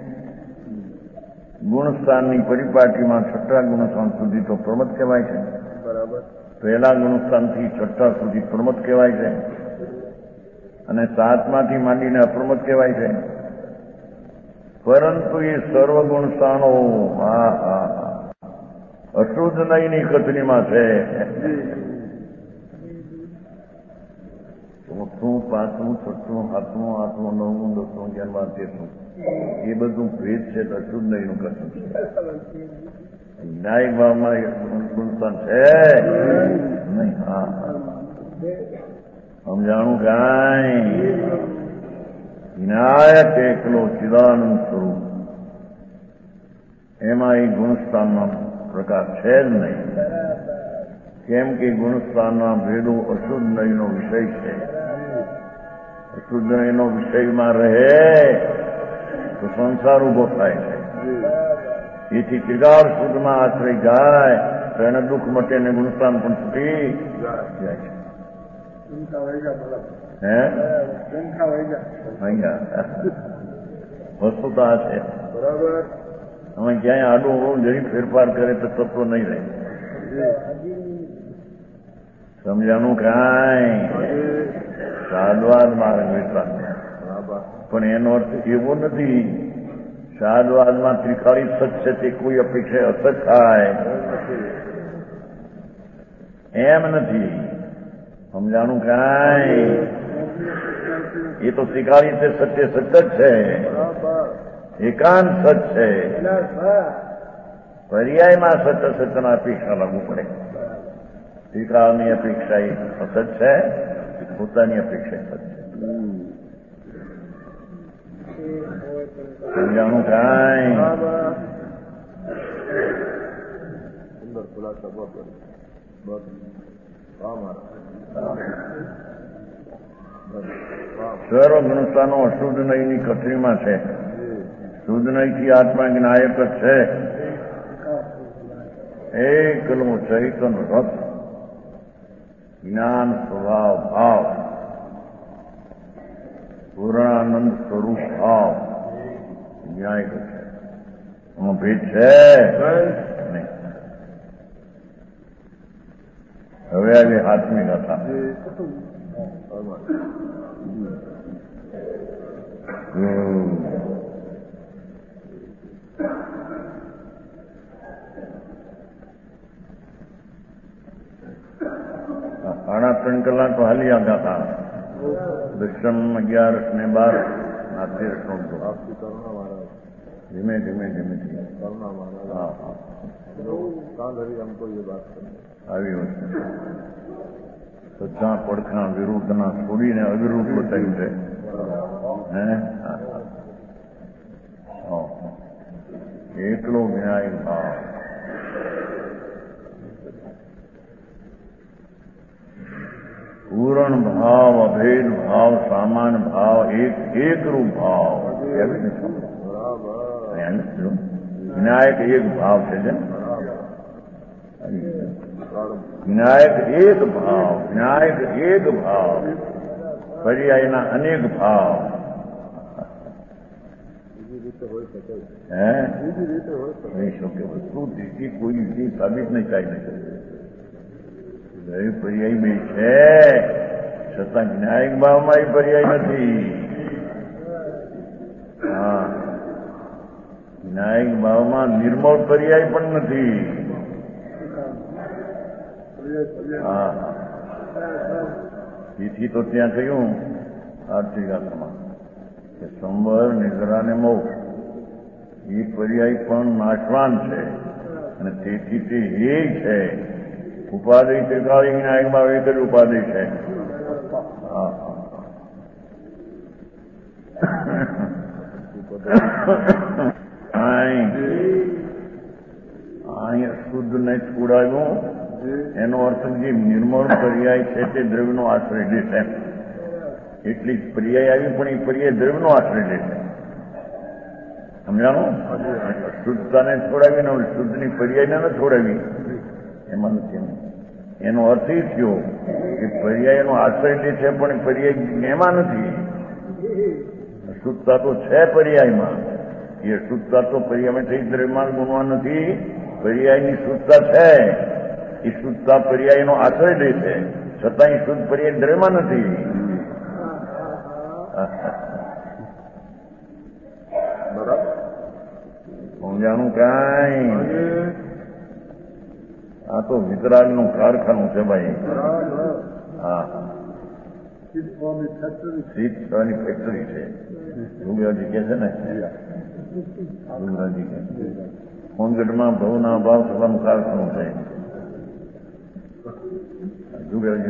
ગુણસ્થાનની પરિપાટીમાં છઠ્ઠા ગુણસ્થાન સુધી તો પ્રમત કહેવાય છે. બરાબર. પહેલા ગુણસ્થાનથી છઠ્ઠા સુધી પ્રમત કહેવાય છે અને સાતમાંથી માંડીને અપ્રમત કહેવાય છે. પરંતુ એ સર્વ ગુણસ્થાનો હા હા અશુદ્ધ નહીંની કથનીમાં છે. ચોથું, પાંચમું, છઠ્ઠું, સાતમું, આઠમું, નવમું, દસમું, અગિયારમું, તેરમું એ બધું ભેદ છે તો અશુદ્ધ નહીંનું કથન છે. ન્યાયિક ભાવમાં ગુણસ્થાન છે નહીં. હા સમજાણું કાંઈ વિનાયક એકલો ચિદાનંદ સ્વરૂપ એમાં એ ગુણસ્થાનનો પ્રકાર છે જ નહીં. કેમ કે ગુણસ્થાનના ભેદો અશુદ્ધ નહીંનો વિષય છે. અશુદ્ધ નહીંનો વિષયમાં રહે તો સંસાર ઉભો થાય છે. એથી ત્રિકાળ શુદ્ધમાં આશ્રય જાય તો એને દુઃખ મટે ને ગુણસ્થાન પણ છૂટી જાય છે. હે વસ્તુતા છે બરાબર. અમે ક્યાંય આડું હોવું જરી ફેરફાર કરે તો તત્વ નહીં રહે. સમજાનું કાંઈ સાદવાદ માર્ગ વેચાણ પણ એનો અર્થ એવો નથી સાદવાદમાં ત્રિકાળી સત છે તે કોઈ અપેક્ષા અસત થાય એમ નથી. સમજાનું કાંઈ એ તો ત્રિકાળી તે સત્ય સત જ છે, એકાંત સત છે. પર્યાયમાં સત અસતના અપેક્ષા લાગુ પડે. ત્રિકાળની અપેક્ષા એ અસત છે, પોતાની અપેક્ષા સત છે. સમજાણું કાંઈ સુંદર ખુલાસા સર્વ ગુણસ્થાનો અશુદ્ધ નહીંની કથનીમાં છે. શુદ્ધ નહીંથી આત્મા જ્ઞાયક જ છે. એકલો ચૈતન રસ જ્ઞાન સ્વભાવ ભાવ પૂર્ણાનંદ સ્વરૂપ ભાવ ન્યાયક છે. એમાં ભેદ છે નહીં. હવે આજે હાથમી કથા. સાડા ત્રણ કલાક તો હાલી આવ્યા હતા. દક્ષમ અગિયારસ ને બાર આ તેર નોંધો ધીમે ધીમે ધીમે ધીમે હા હા આવી હોય છે. બધા પડખા વિરુદ્ધના છોડીને અવિરુદ્ધ બતાવ્યું છે. હે એકલો જ્ઞાય ભાવ પૂરણ ભાવ અભેદ ભાવ સામાન ભાવ એક એકરૂપ ભાવ વિનાયક એક ભાવ છે. વિનાયક એક ભાવ વિનાયક એક ભાવ પર્યાયના અનેક ભાવ. હે નહીં શકે વસ્તુ દેખી કોઈ રીતે સાબિત નહીં થાય નહીં. પર્યાય બે છે છતાં જ્ઞાયક ભાવમાં એ પર્યાય નથી. હા જ્ઞાયક ભાવમાં નિર્મળ પર્યાય પણ નથી. હા તેથી તો ત્યાં થયું આર્થિક આત્મા કે સંવર નિદ્રા ને મોક્ષ એ પર્યાય પણ નાશવાન છે અને તેથી તે એ છે. ઉપાધિ ત્રિકાળી જ્ઞાયક ભાવ એક જ ઉપાધિ છે. હા અહીં શુદ્ધ ને છોડાવ્યું એનો અર્થ જે નિર્મળ પર્યાય છે તે દ્રવ્યનો આશ્રય લે છે. એટલી પર્યાય આવી પણ એ પર્યાય દ્રવ્યનો આશ્રય લે છે. સમજાણું? શુદ્ધતાને છોડાવીને શુદ્ધની પર્યાયને ન છોડાવી એમાં નથી. એનો અર્થ એ થયો કે પર્યાયનો આશ્રય લે છે પણ પર્યાય એમાં નથી. શુદ્ધતા તો છે પર્યાયમાં. એ શુદ્ધતા તો પર્યાયમાં થઈ દ્રવ્યમાન ગુણવા નથી. પર્યાયની શુદ્ધતા છે. એ શુદ્ધતા પર્યાયનો આશ્રય લે છે છતાં એ શુદ્ધ પર્યાય દ્રવ્યમાં નથી. સમજાણું કાંઈ આ તો વિતરાગનું કારખાનું છે ભાઈ. હા, સીટ થવાની ફેક્ટરી છે. રૂગરાજી કે છે ને, રૂગરાજી કે સોનગઢમાં ભવના ભાવ સભાનું કારખાનું છે. રૂગરાજી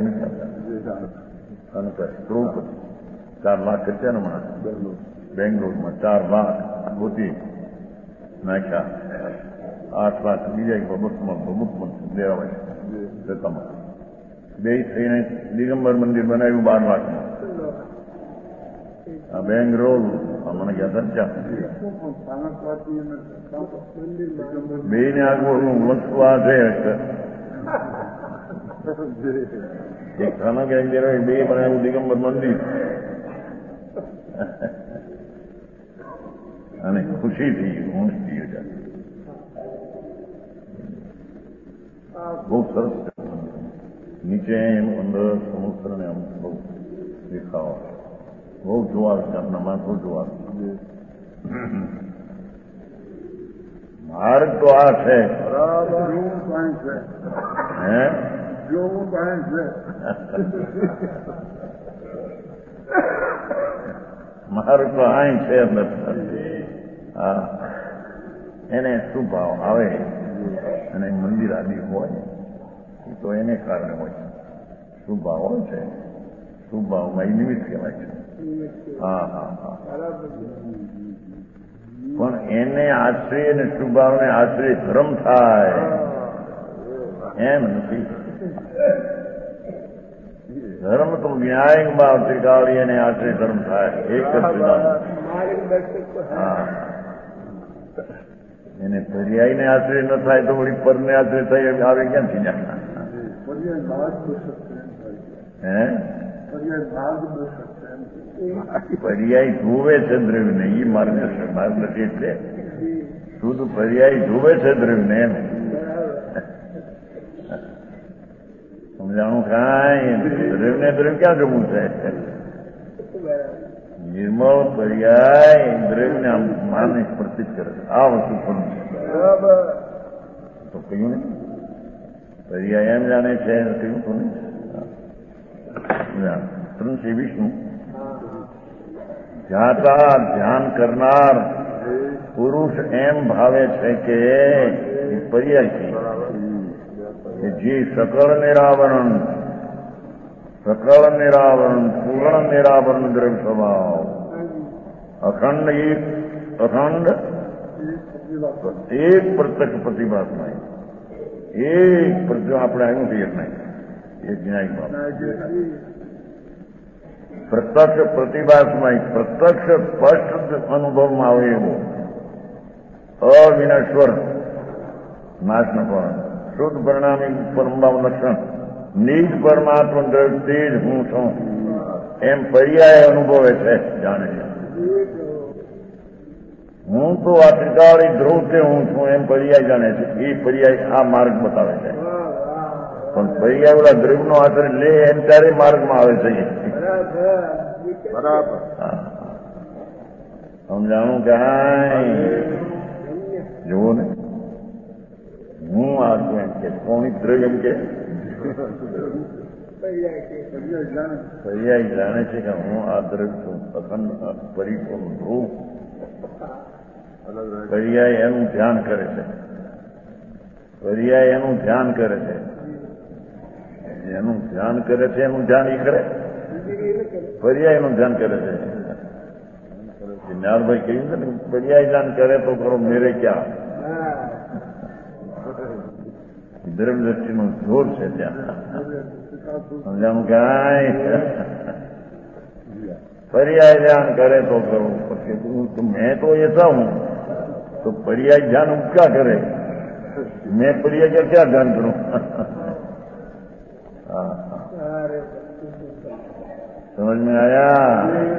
નથી કરોડ ચાર લાખ ખર્ચા ને હમણાં બેંગ્લોરમાં ચાર લાખ ગોતી નાખ્યા. આઠ લાખ બીજા પ્રમુખમાં પ્રમુખમાં લેવાય રકમમાં બે થઈને દિગંબર મંદિર બનાવ્યું બાર લાખમાં. આ બેંગ્લોર મને ક્યાં ખર્ચા બે ને આગળ વસ્તુ આ છે. એક ખાના કે બે બનાવ્યું દિગંબર મંદિર અને ખુશી થઈ ઊંચ થઈ જાય. બહુ સરસ નીચે એમ અંદર સમુદ્ર ને આમ બહુ દેખાવ બહુ જોવા છે. આપણા માથો જોવા માર્ગ તો આ છે. હે જોવું પાણી છે. માર્ગ તો અહીં છે. હા, એને શું ભાવ આવે અને મંદિર આદિ હોય એ તો એને કારણે હોય. શું ભાવ હોય છે, શું ભાવમાં એ નિમિત્ત કહેવાય છે. હા હા હા, પણ એને આશ્રય અને શુભાવને આશ્રય ધર્મ થાય એમ નથી. ધર્મ તો ન્યાયિક ભાવ ત્રિકાળી અને આશ્રય ધર્મ થાય એક જ સિદ્ધાંત. હા, એને પર્યાયને આશ્રય ન થાય તો વળી પરને આશ્રય થઈ આવે ક્યાંથી જાય? હે પર્યાય ધોવે છે દ્રવ્યને એ માર્ગ માર્ગ નથી. એટલે શુદ્ધ પર્યાય ધોવે છે દ્રવ્યને એમ સમજાણું. કાંઈ દ્રવ્યને દ્રવ્ય ક્યાં જવું છે? નિર્મળ પર્યાય દ્રવ્યને આમ માને પ્રતિત કરે છે. આ વસ્તુ પણ તો કહ્યું ને પર્યાય એમ જાણે છે કહ્યું તો નહીં. ત્રણ છે વિષ્ણુ જાતા ધ્યાન કરનાર પુરુષ એમ ભાવે છે કે પર્યાય છે કે જે સકળ નિરાવરણ સકળ નિરાવરણ પૂર્ણ નિરાવરણ દ્રવ્ય સ્વભાવ અખંડ એક અખંડ એક પ્રત્યક્ષ પ્રતિભાસમાં એક પ્રત્યક્ષ આપણે આવ્યું છે એક નહીં એક ન્યાયિક પ્રત્યક્ષ પ્રતિભાસમાં પ્રત્યક્ષ સ્પષ્ટ અનુભવમાં આવે એવો અવિનશ્વર નાશ ન પણ શુદ્ધ પરિણામી પરમભાવ લક્ષણ નિજ પરમાત્મા દ્રવ્ય તે જ હું છું એમ પર્યાય અનુભવે છે, જાણે છે. હું તો આ ત્રિકાળી ધ્રુવ તે હું છું એમ પર્યાય જાણે છે. એ પર્યાય આ માર્ગ બતાવે છે. પણ પર્યાય ઓલા દ્રવ્યનો આશ્રય લે એમ ત્યારે માર્ગમાં આવે છે. બરાબર સમજાણું કાંઈ જુઓ ને હું આ છું એમ કે કોણી દ્રવ્ય એમ કે પર્યાય જાણે છે કે હું આ દ્રવ્ય છું અખંડ પરિપૂર્ણ ધ્રુવ. પર્યાય એનું ધ્યાન કરે છે. પર્યાય એનું ધ્યાન કરે છે. એનું ધ્યાન કરે છે એનું ધ્યાન એ કરે પર્યાય નું ધ્યાન કરે છે. નારભાઈ કહ્યું છે ને પર્યાય ધ્યાન કરે તો કરો મેરે ક્યાં ધર્મ દ્રષ્ટિનું જોર છે ત્યાં સમજાણું કાંઈ પર્યાય ધ્યાન કરે તો કરું પછી મેં તો એસા હું તો પર્યાય ધ્યાન ક્યાં કરે મેં પર્યાય ક્યાં ધ્યાન કરું? समझ में आया?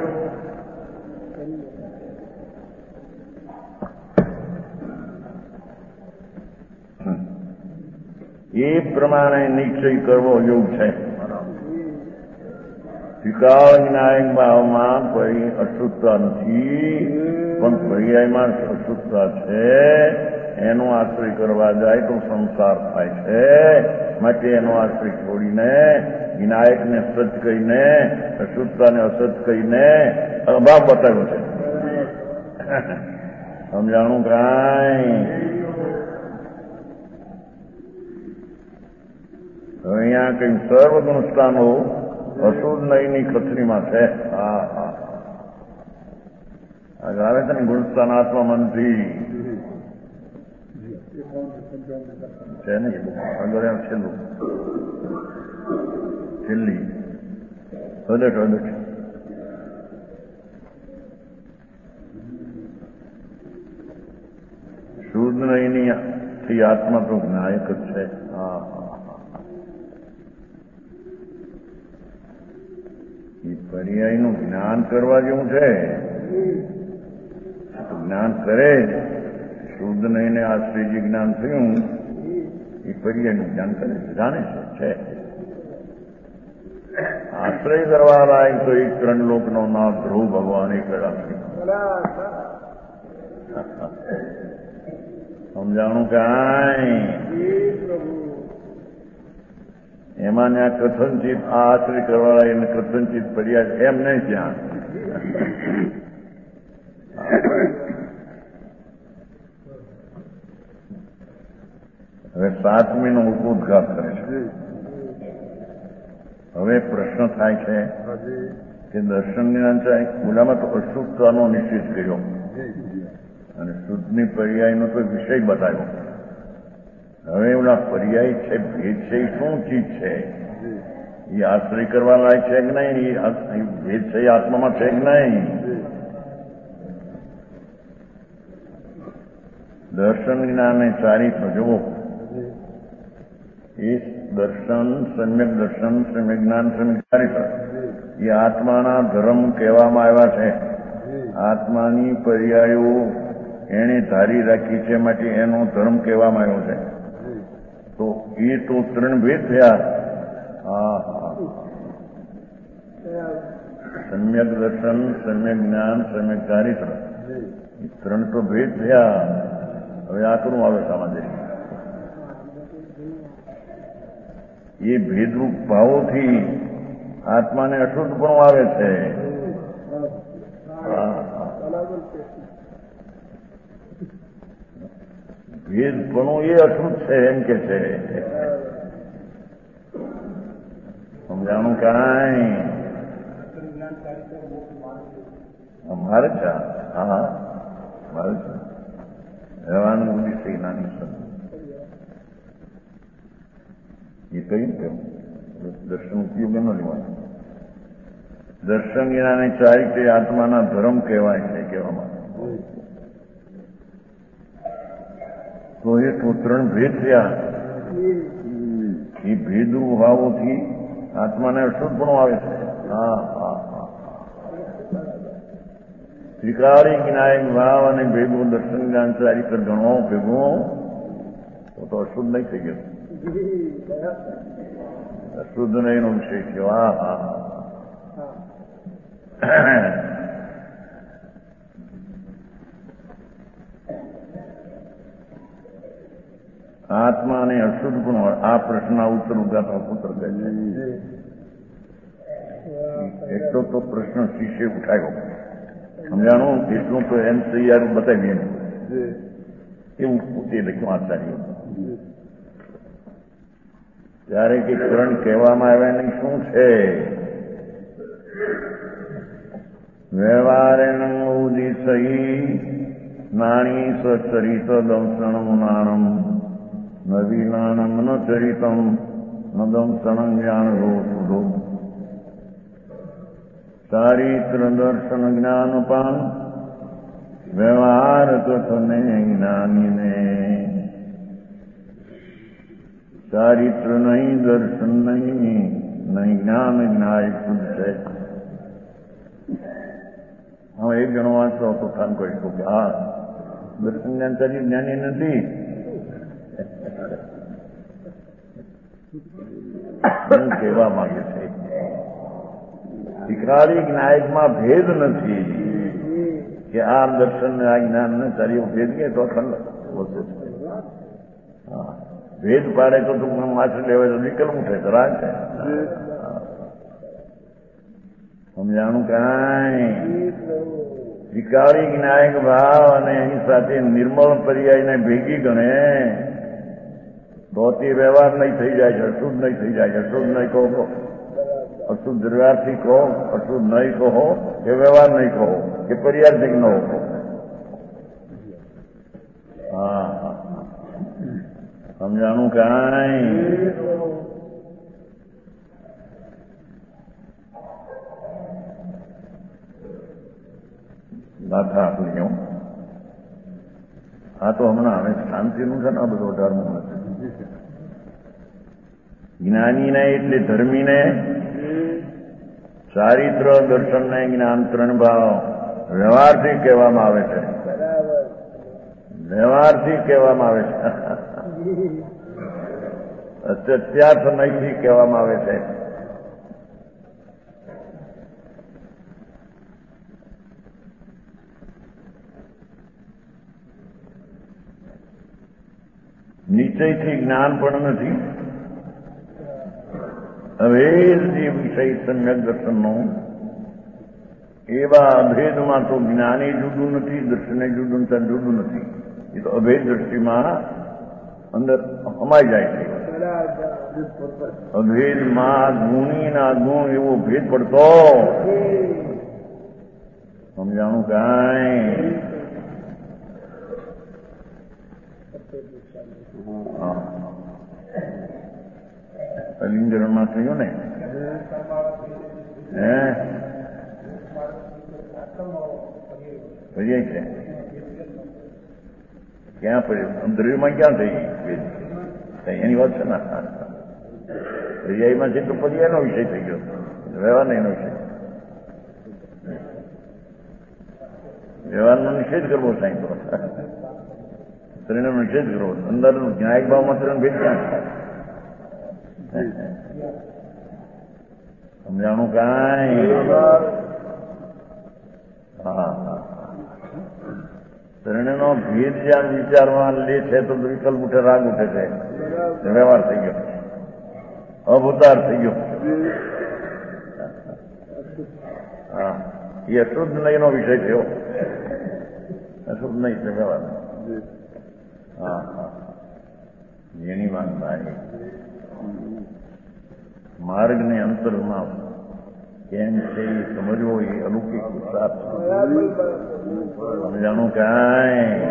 એ પ્રમાણે નિશ્ચય કરવો યોગ છે. વિકાળ ન્યાયિક ભાવમાં કોઈ અશુદ્ધતા નથી, પણ પર્યાયમાં અશુદ્ધતા છે. એનો આશ્રય કરવા જાય તો સંસાર થાય છે. માટે એનો આશ્રય છોડીને વિનાયકને સત કહીને અશુદ્ધતાને અસત કહીને અભાવ બતાવ્યો છે. સમજાણું કાંઈ? અહીંયા કઈ સર્વગુણ સ્થાનો અશુદ્ધ નહીની ખથરીમાં છે. હા હા આવે છે ને ગુણસ્થાન આત્મા મનથી છે ને આગળ છેલ્લું છેલ્લી હદટ હદટ શુદ્ધ નહીની થી આત્મા તો જ્ઞાયક જ છે. હા એ પર્યાયનું જ્ઞાન કરવા જેવું છે. જ્ઞાન કરે શુદ્ધ નહીને આશ્રય જે જ્ઞાન થયું એ પર્યાયનું જ્ઞાન કરે છે, જાણે છે. આશ્રય કરવા લાયક તો એક ત્રણ લોકનો નાથ ધ્રુવ ભગવાન એક સમજાણું કાંઈ? એમાં ને આ કથનચિત આ આશ્રય કરવા એને કથનચિત પર્યાય એમ નહીં ત્યાં. હવે સાતમીનો ઉદ્ઘાત કરે છે. હવે પ્રશ્ન થાય છે કે દર્શન જ્ઞાન છે ઓલામાં તો અશુદ્ધતાનો નિશ્ચિત કર્યો અને શુદ્ધની પર્યાયનો તો વિષય બતાવ્યો. હવે ઓલા પર્યાય છે ભેદ છે એ શું ચીજ છે? એ આશ્રય કરવા લાયક છે કે નહીં? એ ભેદ છે એ આત્મામાં છે કે નહીં? દર્શન જ્ઞાને ચારિત્ર જુઓ. એ દર્શન સમ્યક દર્શન સમ્યક જ્ઞાન સમ્યક ચારિત્ર એ આત્માના ધર્મ કહેવામાં આવ્યા છે. આત્માની પર્યાયો એણે ધારી રાખી છે માટે એનો ધર્મ કહેવામાં આવ્યો છે. તો એ તો ત્રણ ભેદ થયા. હા હા સમ્યક દર્શન સમ્યક જ્ઞાન સમ્યક ચારિત્ર એ ત્રણ તો ભેદ થયા. હવે આકરું આવે સામાજિક એ ભેદરૂપ ભાવોથી આત્માને અશુદ્ધ પણ આવે છે. ભેદપણું એ અશુદ્ધ છે એમ કે છે. સમજાણું કાંઈ? મારે છે. હા મારે છે રહેવાનું ઉદ્દેશ્ય નાની સર એ કહ્યું કેમ દર્શન ઉપયોગ ન લેવાનું. દર્શન જ્ઞાને ચારિત્ર્ય આત્માના ધર્મ કહેવાય છે કહેવામાં. તો એ તો ત્રણ ભેદ થયા. એ ભેદરૂપ ભાવોથી આત્માને અશુદ્ધપણું આવે છે. હા હા હા ત્રિકાળી જ્ઞાયક ભાવ અને ભેગું દર્શન જ્ઞાન ચારિત્ર ગણવો ભેગું તો તો અશુદ્ધ નહીં થઈ ગયું. અશુદ્ધ નહીં નો વિષય છે. હા હા આત્માને અશુદ્ધ પણ હોય આ પ્રશ્નના ઉત્તર ઉગાતા પુત્ર કહે છે. એટલો તો પ્રશ્ન શિષ્ય ઉઠાયો. સમજાણું? એટલું તો એમ તૈયાર બતાવીએ એવું પોતે લખ્યું આચાર્ય. ત્યારે કે કરણ કહેવામાં આવ્યા નહીં શું છે? વ્યવહારેણ ઉદિશયી નાણી સ્વચરિત દંસણમ નાણમ નવીનાનમ ન ચરિતમ ન દંસણમ જ્ઞાન રોધો ચારિત્ર દર્શન જ્ઞાન પાન વ્યવહાર કથને જ્ઞાનીને ચારિત્ર નહીં દર્શન નહીં નહીં જ્ઞાન જ્ઞાય શુદ્ધ છે. હું એક જણો વાંચતો હતો કામ કહીશું કે હા દર્શન જ્ઞાન ચારિત્ર જ્ઞાની નથી. શું કહેવા માંગે છે? ત્રિકાળી જ્ઞાયકમાં ભેદ નથી કે આ દર્શન આ જ્ઞાન ને ચાર્ય ભેદ કે તો અખંડ વસ્તુ છે. ભેદ પાડે તો તું માછલી લેવાય તો વિકલ્પ ઉઠે તો રાગ છે સમજાણું કાંઈ વિકારી જ્ઞાયક ભાવ અને એની સાથે નિર્મળ પર્યાયને ભેગી ગણે તો તે વ્યવહાર નહીં થઈ જાય છે અશુદ્ધ નહીં થઈ જાય છે અશુદ્ધ નહીં કહો અશુદ્ધ વ્યવહારથી કહો અશુદ્ધ નહીં કહો કે વ્યવહાર નહીં કહો કે પર્યાર્થિક ન કહો હા સમજાણું કાંઈ ગાથા આપણી આ તો હમણાં હવે શાંતિનું છે ને આ બધો ધર્મ નથી જ્ઞાનીને એટલે ધર્મીને ચારિત્ર દર્શનને જ્ઞાન ત્રણ ભાવ વ્યવહારથી કહેવામાં આવે છે વ્યવહારથી કહેવામાં આવે છે અત્યાર સમયથી કહેવામાં આવે છે નિશ્ચયથી જ્ઞાન પણ નથી હવે જે વિષય સમ્યક દર્શનનો એવા અભેદમાં તો જ્ઞાને જુદું નથી દર્શને જુદું નથી જુદું નથી એ તો અભેદ દ્રષ્ટિમાં અંદર સમાઈ જાય છે અભેદમાં ગુણીના ગુણ એવો ભેદ પડતો સમજાણું કાંઈ અલિંગનમાં થયું ને હે પર્યાય છે ક્યાં પડ્યું દ્રવ્યમાં ક્યાં થઈ એની વાત છે ને પર્યાયમાં છે તો પર્યાયનો વિષય થઈ ગયો વ્યવહારનો એનો વિષય વ્યવહારનો નિષેધ કરવો સાહેબ ત્રણનો નિષેધ કરવો અંદર ન્યાયિક ભાવમાં ત્રણ ભેદ ક્યાં છે સમજાણું કાંઈ હા ત્રણનો ભેદ જ્યાં વિચારમાં લે છે તો વિકલ્પ ઉઠે રાગ ઉઠે છે વ્યવહાર થઈ ગયો અભૂતાર થઈ ગયો હા એ અશુદ્ધ નહીંનો વિષય થયો અશુદ્ધ નહીં છે વ્યવહાર હા હા જેની વાત થાય માર્ગને અંતરમાં કેમ છે એ સમજવો એ અલૌકિક પુરુષાર્થ સમજાણું કાંઈ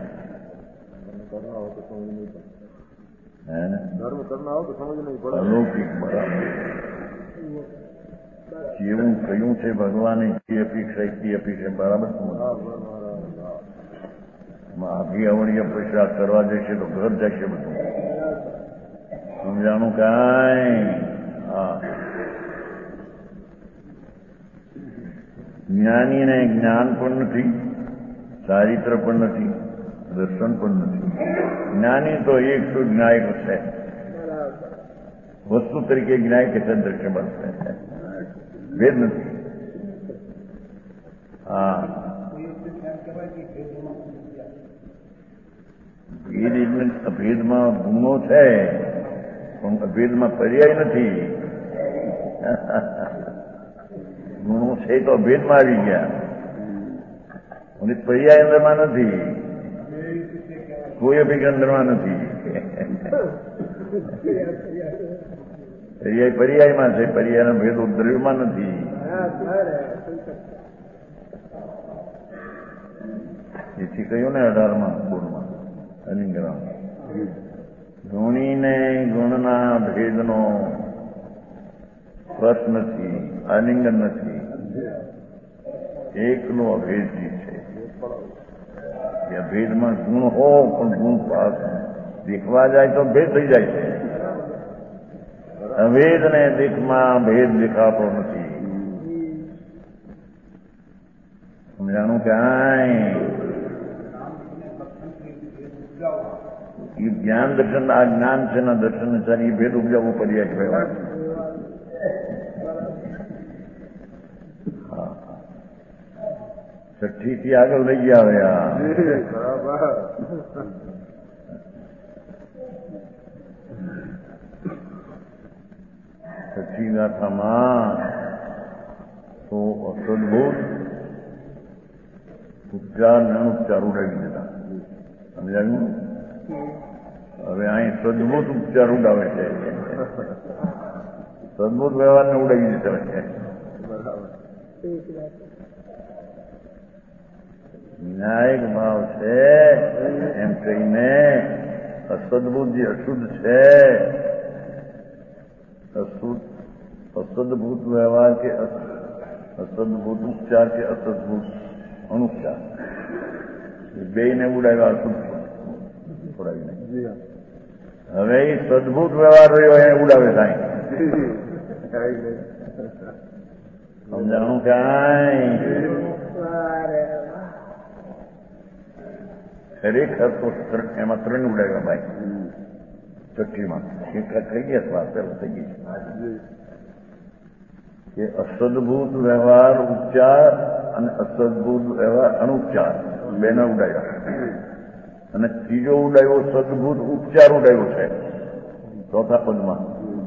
અલૌકિક બરાબર જેવું કહ્યું છે ભગવાને જે અપેક્ષા તે અપેક્ષા બરાબર આભી અવળીય પૈસા કરવા જશે તો ઘર જશે બધું સમજાણું કાંઈ હા જ્ઞાનીને જ્ઞાન પણ નથી ચારિત્ર પણ નથી દર્શન પણ નથી જ્ઞાની તો એક શુદ્ધ જ્ઞાયક છે વસ્તુ તરીકે જ્ઞાયક છે દ્રશ્ય બનશે ભેદ નથી હા ભેદમાં ગુનો છે પણ ભેદમાં પર્યાય નથી ગુણો છે તો ભેદમાં આવી ગયા અને પર્યાય અંદરમાં નથી કોઈ અભિગમ અંદરમાં નથી પર્યાય પર્યાયમાં છે પર્યાયનો ભેદ દ્રવ્યમાં નથી એથી કહ્યું ને અઢારમાં બોલમાં અલિંગરામ ગુણીને ગુણના ભેદનો સ્પર્શ નથી આલિંગન નથી એકનો અભેદજી છે એ ભેદમાં ગુણ હો પણ ગુણ પાસ દેખવા જાય તો ભેદ થઈ જાય છે અભેદ ને દેખમાં ભેદ દેખાતો નથી સમજાણું કાંઈ એ જ્ઞાન દર્શન આ જ્ઞાન છે ના દર્શન છે એ ભેદ ઉપજાવવું પર્યાય કહેવાય છઠ્ઠી થી આગળ લઈ ગયા હવે આ છઠ્ઠી ગાથામાં તો અસદભૂત ઉપચાર ને અનુપચાર ઉડાવી દીધા. સમજાયું? હવે અહીં સદભૂત ઉપચાર ઉડાવે છે. સદભૂત વ્યવહારને ઉડાવી દીધા છે. ન્યાયિક ભાવ છે એમ કહીને અસદભૂત જે અશુદ્ધ છે, અસદભૂત વ્યવહાર કે અસદભૂત ઉપચાર કે અસદભૂત અનુપચાર બે ને ઉડાવ્યા અશુદ્ધ ઉડાવી નહીં. હવે એ સદભૂત વ્યવહાર રહ્યો એને ઉડાવે થાય. સમજાણું કાંઈ? ખરેખર તો એમાં ત્રણ ઉડાવ્યા ભાઈ. છઠ્ઠીમાં એક થઈ ગયા વાત પેલા થઈ ગઈ કે અસદભૂત વ્યવહાર ઉપચાર અને અસદભૂત વ્યવહાર અનુપચાર બેને ઉડાવ્યા. અને ત્રીજો ઉડાવ્યો સદભૂત ઉપચાર ઉડાવ્યો છે ચોથા પદમાં.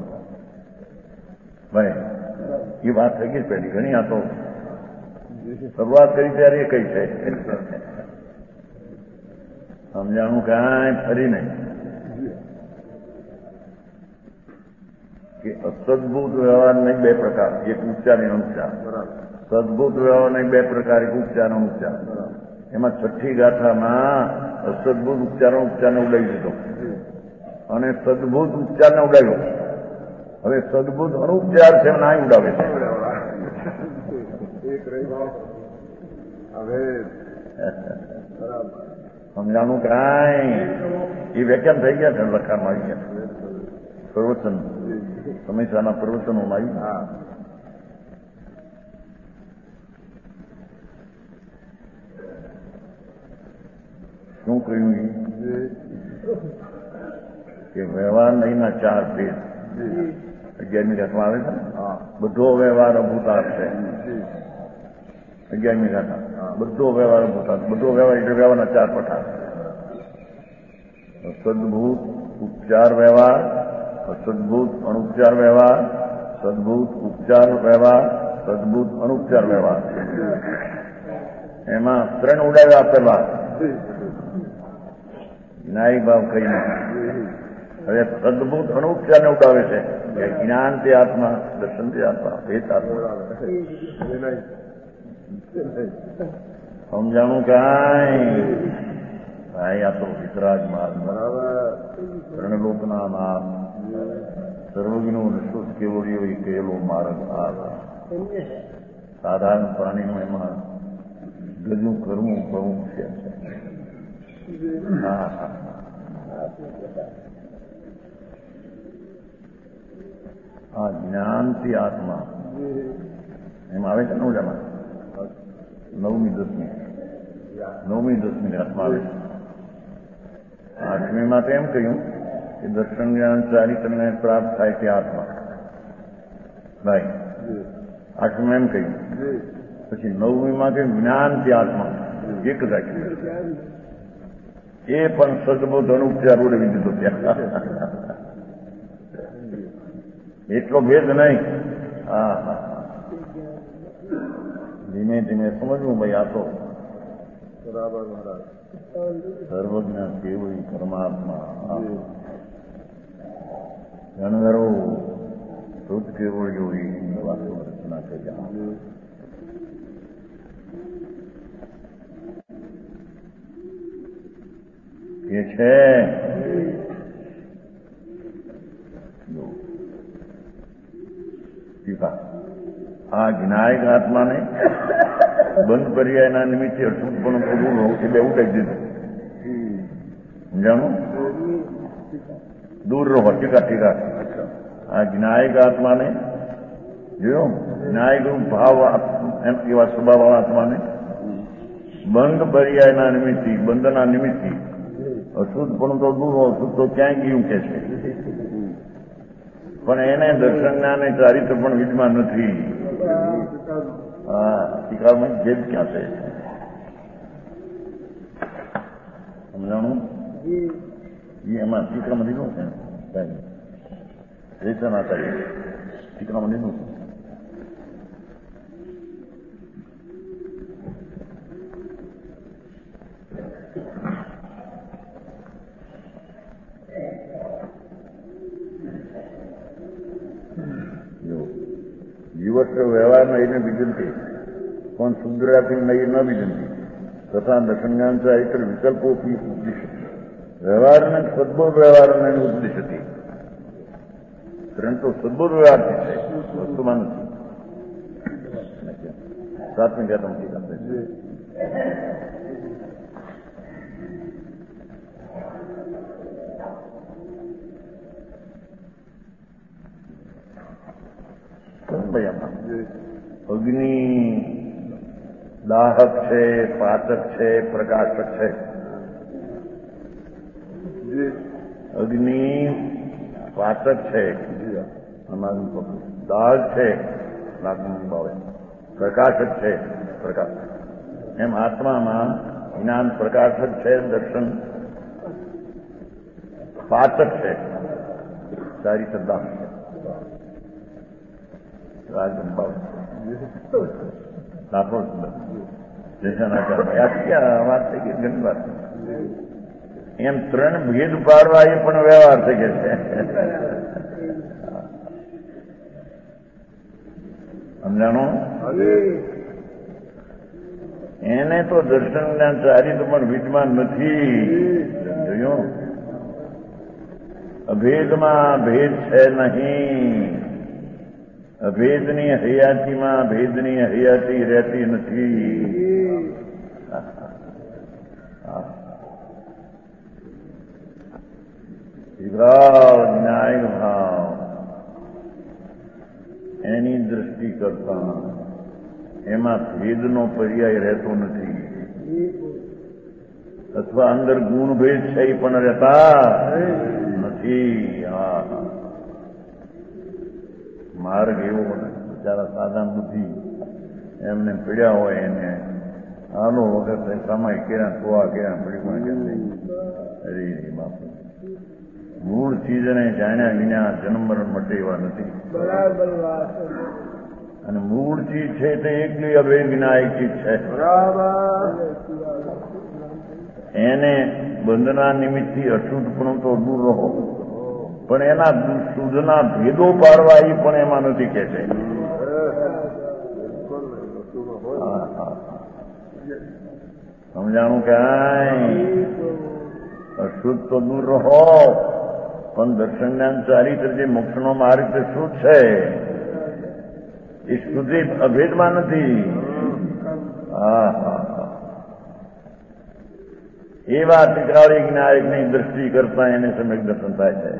ભાઈ એ વાત થઈ ગઈ પહેલી ઘણી. આ તો શરૂઆત કરી ત્યારે એ કઈ છે. સમજાણું કાંઈ ફરી નહીં કે અસદભૂત વ્યવહાર નહીં બે પ્રકાર, એક ઉપચાર અને અનુપચાર. સદભૂત વ્યવહાર નહીં બે પ્રકાર, એક ઉપચાર અનુપચાર. એમાં છઠ્ઠી ગાથામાં અસદભૂત ઉપચાર ઉપચારને ઉડાવી દીધો અને સદભૂત ઉપચારને ઉડાવ્યો. હવે સદભૂત અનુપચાર છે ના ઉડાવે છે. સમજાણું કાંઈ? એ વ્યાખ્યાન થઈ ગયા છે લખાણમાં આવી ગયા. પ્રવચન સમયસાના પ્રવચનોમાં આવી. શું કહ્યું કે વ્યવહાર નહીંના ચાર ભેદ અગિયારમી ઘાટમાં આવે છે ને. બધો વ્યવહાર અભૂતાર્થ છે. અગિયારમી ઘાટા બધો વ્યવહાર અભૂતાર્થ. બધો વ્યવહાર એટલે વ્યવહારના ચાર પ્રકાર: સદભૂત ઉપચાર વ્યવહાર, અસદભૂત અનુપચાર વ્યવહાર, સદભૂત ઉપચાર વ્યવહાર, સદભૂત અનુપચાર વ્યવહાર. એમાં ત્રણ ઉડાવ્યા આપેલા ન્યાયિક ભાવ કહીને. હવે સદભૂત અનુપચારને ઉડાવે છે કે જ્ઞાન તે આત્મા, દર્શન તે આત્મા, ભેદ આત્મા. સમજાણું કાંઈ? ભાઈ આ તો વિતરાગ માર્ગ, ત્રણલોકના નામ, સર્વજ્ઞો નિશુદ્ધ કેવળીઓ એ કહેલો માર્ગ. આ સાધારણ પ્રાણીનું એમાં ગજું કરવું બહુ છે. હા હા આ જ્ઞાનથી આત્મા એમ આવે છે. નવજામાં નવમી દસમી નવમી દસમી આત્મા આવે છે. આઠમી માટે એમ કહ્યું કે દર્શન જ્ઞાન ચારિત્રને પ્રાપ્ત થાય તે આત્મા. ભાઈ આઠમી એમ કહ્યું. પછી નવમીમાં કે જ્ઞાનથી આત્મા એક જ આખી. એ પણ સદબોધ અનુપચાર ઉડવી દીધો ત્યાં. એટલો ભેદ નહીં. હા હા ધીમે ધીમે સમજવું ભાઈ. આ તો બરાબર મહારાજ સર્વજ્ઞ કેવળી પરમાત્મા ગણધરો શુદ્ધ કેવળીઓ એ વાતો રચના કર્યા. એ છે આ જ્ઞાયક આત્માને બંધ પર્યાયના નિમિત્તે અશુદ્ધપણું થોડું રહું છે બે ઉડાઈ દીધું. સમજાણું? દૂર રહો ટીકા ટીકા. આ જ્ઞાયક આત્માને જોયો જ્ઞાયક ભાવ એમ એવા સ્વભાવ આત્માને બંધ પર્યાયના નિમિત્તે બંધના નિમિત્તે અશુદ્ધપણું તો દૂર હો, અશુદ્ધ તો ક્યાંય ગયું કે છે. પણ એને દર્શન જ્ઞાન ચારિત્ર પણ વિદ્યમાન નથી. હા ટીકામાં ભેદ ક્યાં છે? સમજાણું? એ એમાં શીખવામાં લીધું છે રેચન આચાર્ય શીખવામાં લીધું છે. જીવસ્વ વ્યવહારમાં એને વિજંતી પણ શુદ્ધરાથી નહીં ન વિજંતી તથા દર્શનજ્ઞાન ચારિત્ર વિકલ્પોથી ઉદ્દિશ્ય વ્યવહારને સદબોધ વ્યવહારને ઉદ્દિશ્યથી પરંતુ સદબોધ વ્યવહારથી છે વસ્તુમાં નથી. સાતમી વ્યાતમથી આપે છે. અગ્નિ દાહક છે, પાચક છે, પ્રકાશક છે. અગ્નિ પાચક છે, દાહક છે, ભાવે પ્રકાશક છે, પ્રકાશ એમ આત્મામાં જ્ઞાન પ્રકાશક છે, દર્શન પાચક છે, સારી શ્રદ્ધા રાજભાવ દાખલો વાત થઈ ગઈ ઘણી વાત એમ ત્રણ ભેદ પાડવા એ પણ વ્યવહાર થઈ ગયો છે. સમજાણો? એને તો દર્શન જ્ઞાન સારી તો પણ વિદ્યમાન નથી. જોયું અભેદમાં ભેદ છે નહીં. અભેદની હયાતીમાં ભેદની હયાતી રહેતી નથી. ન્યાય ભાવ એની દ્રષ્ટિ કરતા એમાં ભેદનો પર્યાય રહેતો નથી. અથવા અંદર ગુણ ભેદ છે એ પણ રહેતા નથી. હા માર્ગ એવો બિચારા સાદા બુદ્ધિ એમને પીડ્યા હોય એને આનો વખત સમય કેરા ખોવા કેરા પડી પણ અરે બાપુ મૂળ ચીજને જાણ્યા વિના જન્મ મરણ મટે એવા નથી. અને મૂળ ચીજ છે તે એકલી અભેદ વિનાયક ચીજ છે. એને બંધના નિમિત્તથી અશુદ્ધપણું તો દૂર રહો પણ એના શુદ્ધના ભેદો પાડવા એ પણ એમાં નથી કે છે. સમજાણું કાંઈ અશુદ્ધ તો દૂર રહો પણ દર્શન જ્ઞાન ચારિત્ર જે મોક્ષનો માર્ગ તે શુદ્ધ છે એ શુદ્ધિ અભેદમાં નથી. હા હા એવા ટીકાળી જ્ઞાયકની દ્રષ્ટિ કરતા એને સમ્યક દર્શન થાય છે.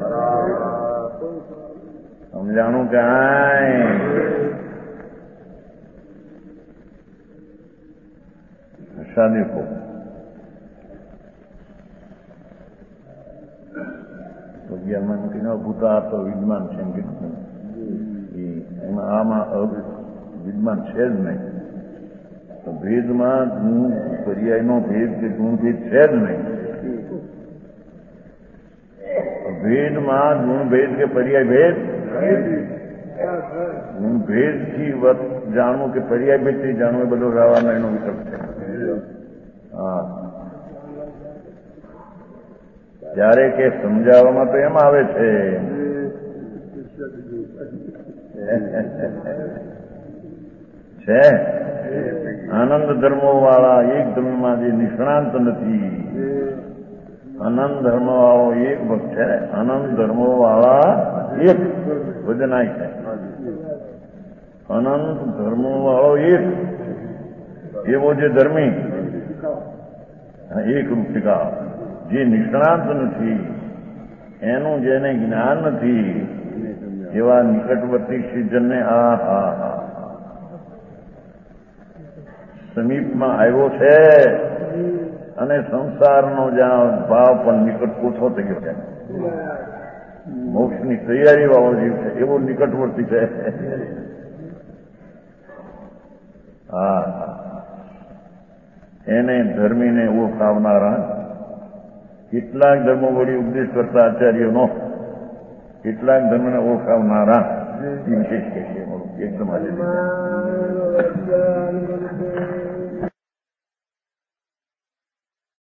સમજાણું કાંઈ? દેખો અગિયારમાં નથી ન ભૂતા તો વિદ્યમાન છે એમ કીધું એમાં આમાં વિદ્યમાન છે જ નહીં. ભેદમાં ગુણ પર્યાયનો ભેદ કે ગુણ ભેદ છે જ નહીં. ભેદમાં ગુણ ભેદ કે પર્યાય ભેદ ગુણ ભેદથી જાણવું કે પર્યાય ભેદથી જાણવું એ બધો વ્યવહારનો એનો વિકલ્પ છે. હા ત્યારે કે સમજાવવામાં તો એમ આવે છે છે આનંદ ધર્મો વાળા એક ધર્મમાં જે નિષ્ણાંત નથી. અનંત ધર્મ વાળો એક ભક્ત છે. અનંત ધર્મો વાળા એક વજનાય છે. અનંત ધર્મો વાળો એક એવો જે ધર્મી એક રૂપિકા જે નિષ્ણાંત નથી એનું જેને જ્ઞાન નથી એવા નિકટવર્તી શ્રીજનને આ હા હા સમીપમાં આવ્યો છે અને સંસારનો જ્યાં ભાવ પણ નિકટ ઓછો થઈ ગયો છે. મોક્ષની તૈયારી વાળો જીવ છે એવો નિકટવર્તી છે. હા એને ધર્મીને ઓળખાવનારા કેટલાક ધર્મો વળી ઉપદેશ કરતા આચાર્યોનો કેટલાક ધર્મને ઓળખાવનારા વિશેષ કહે છે એકદમ આજે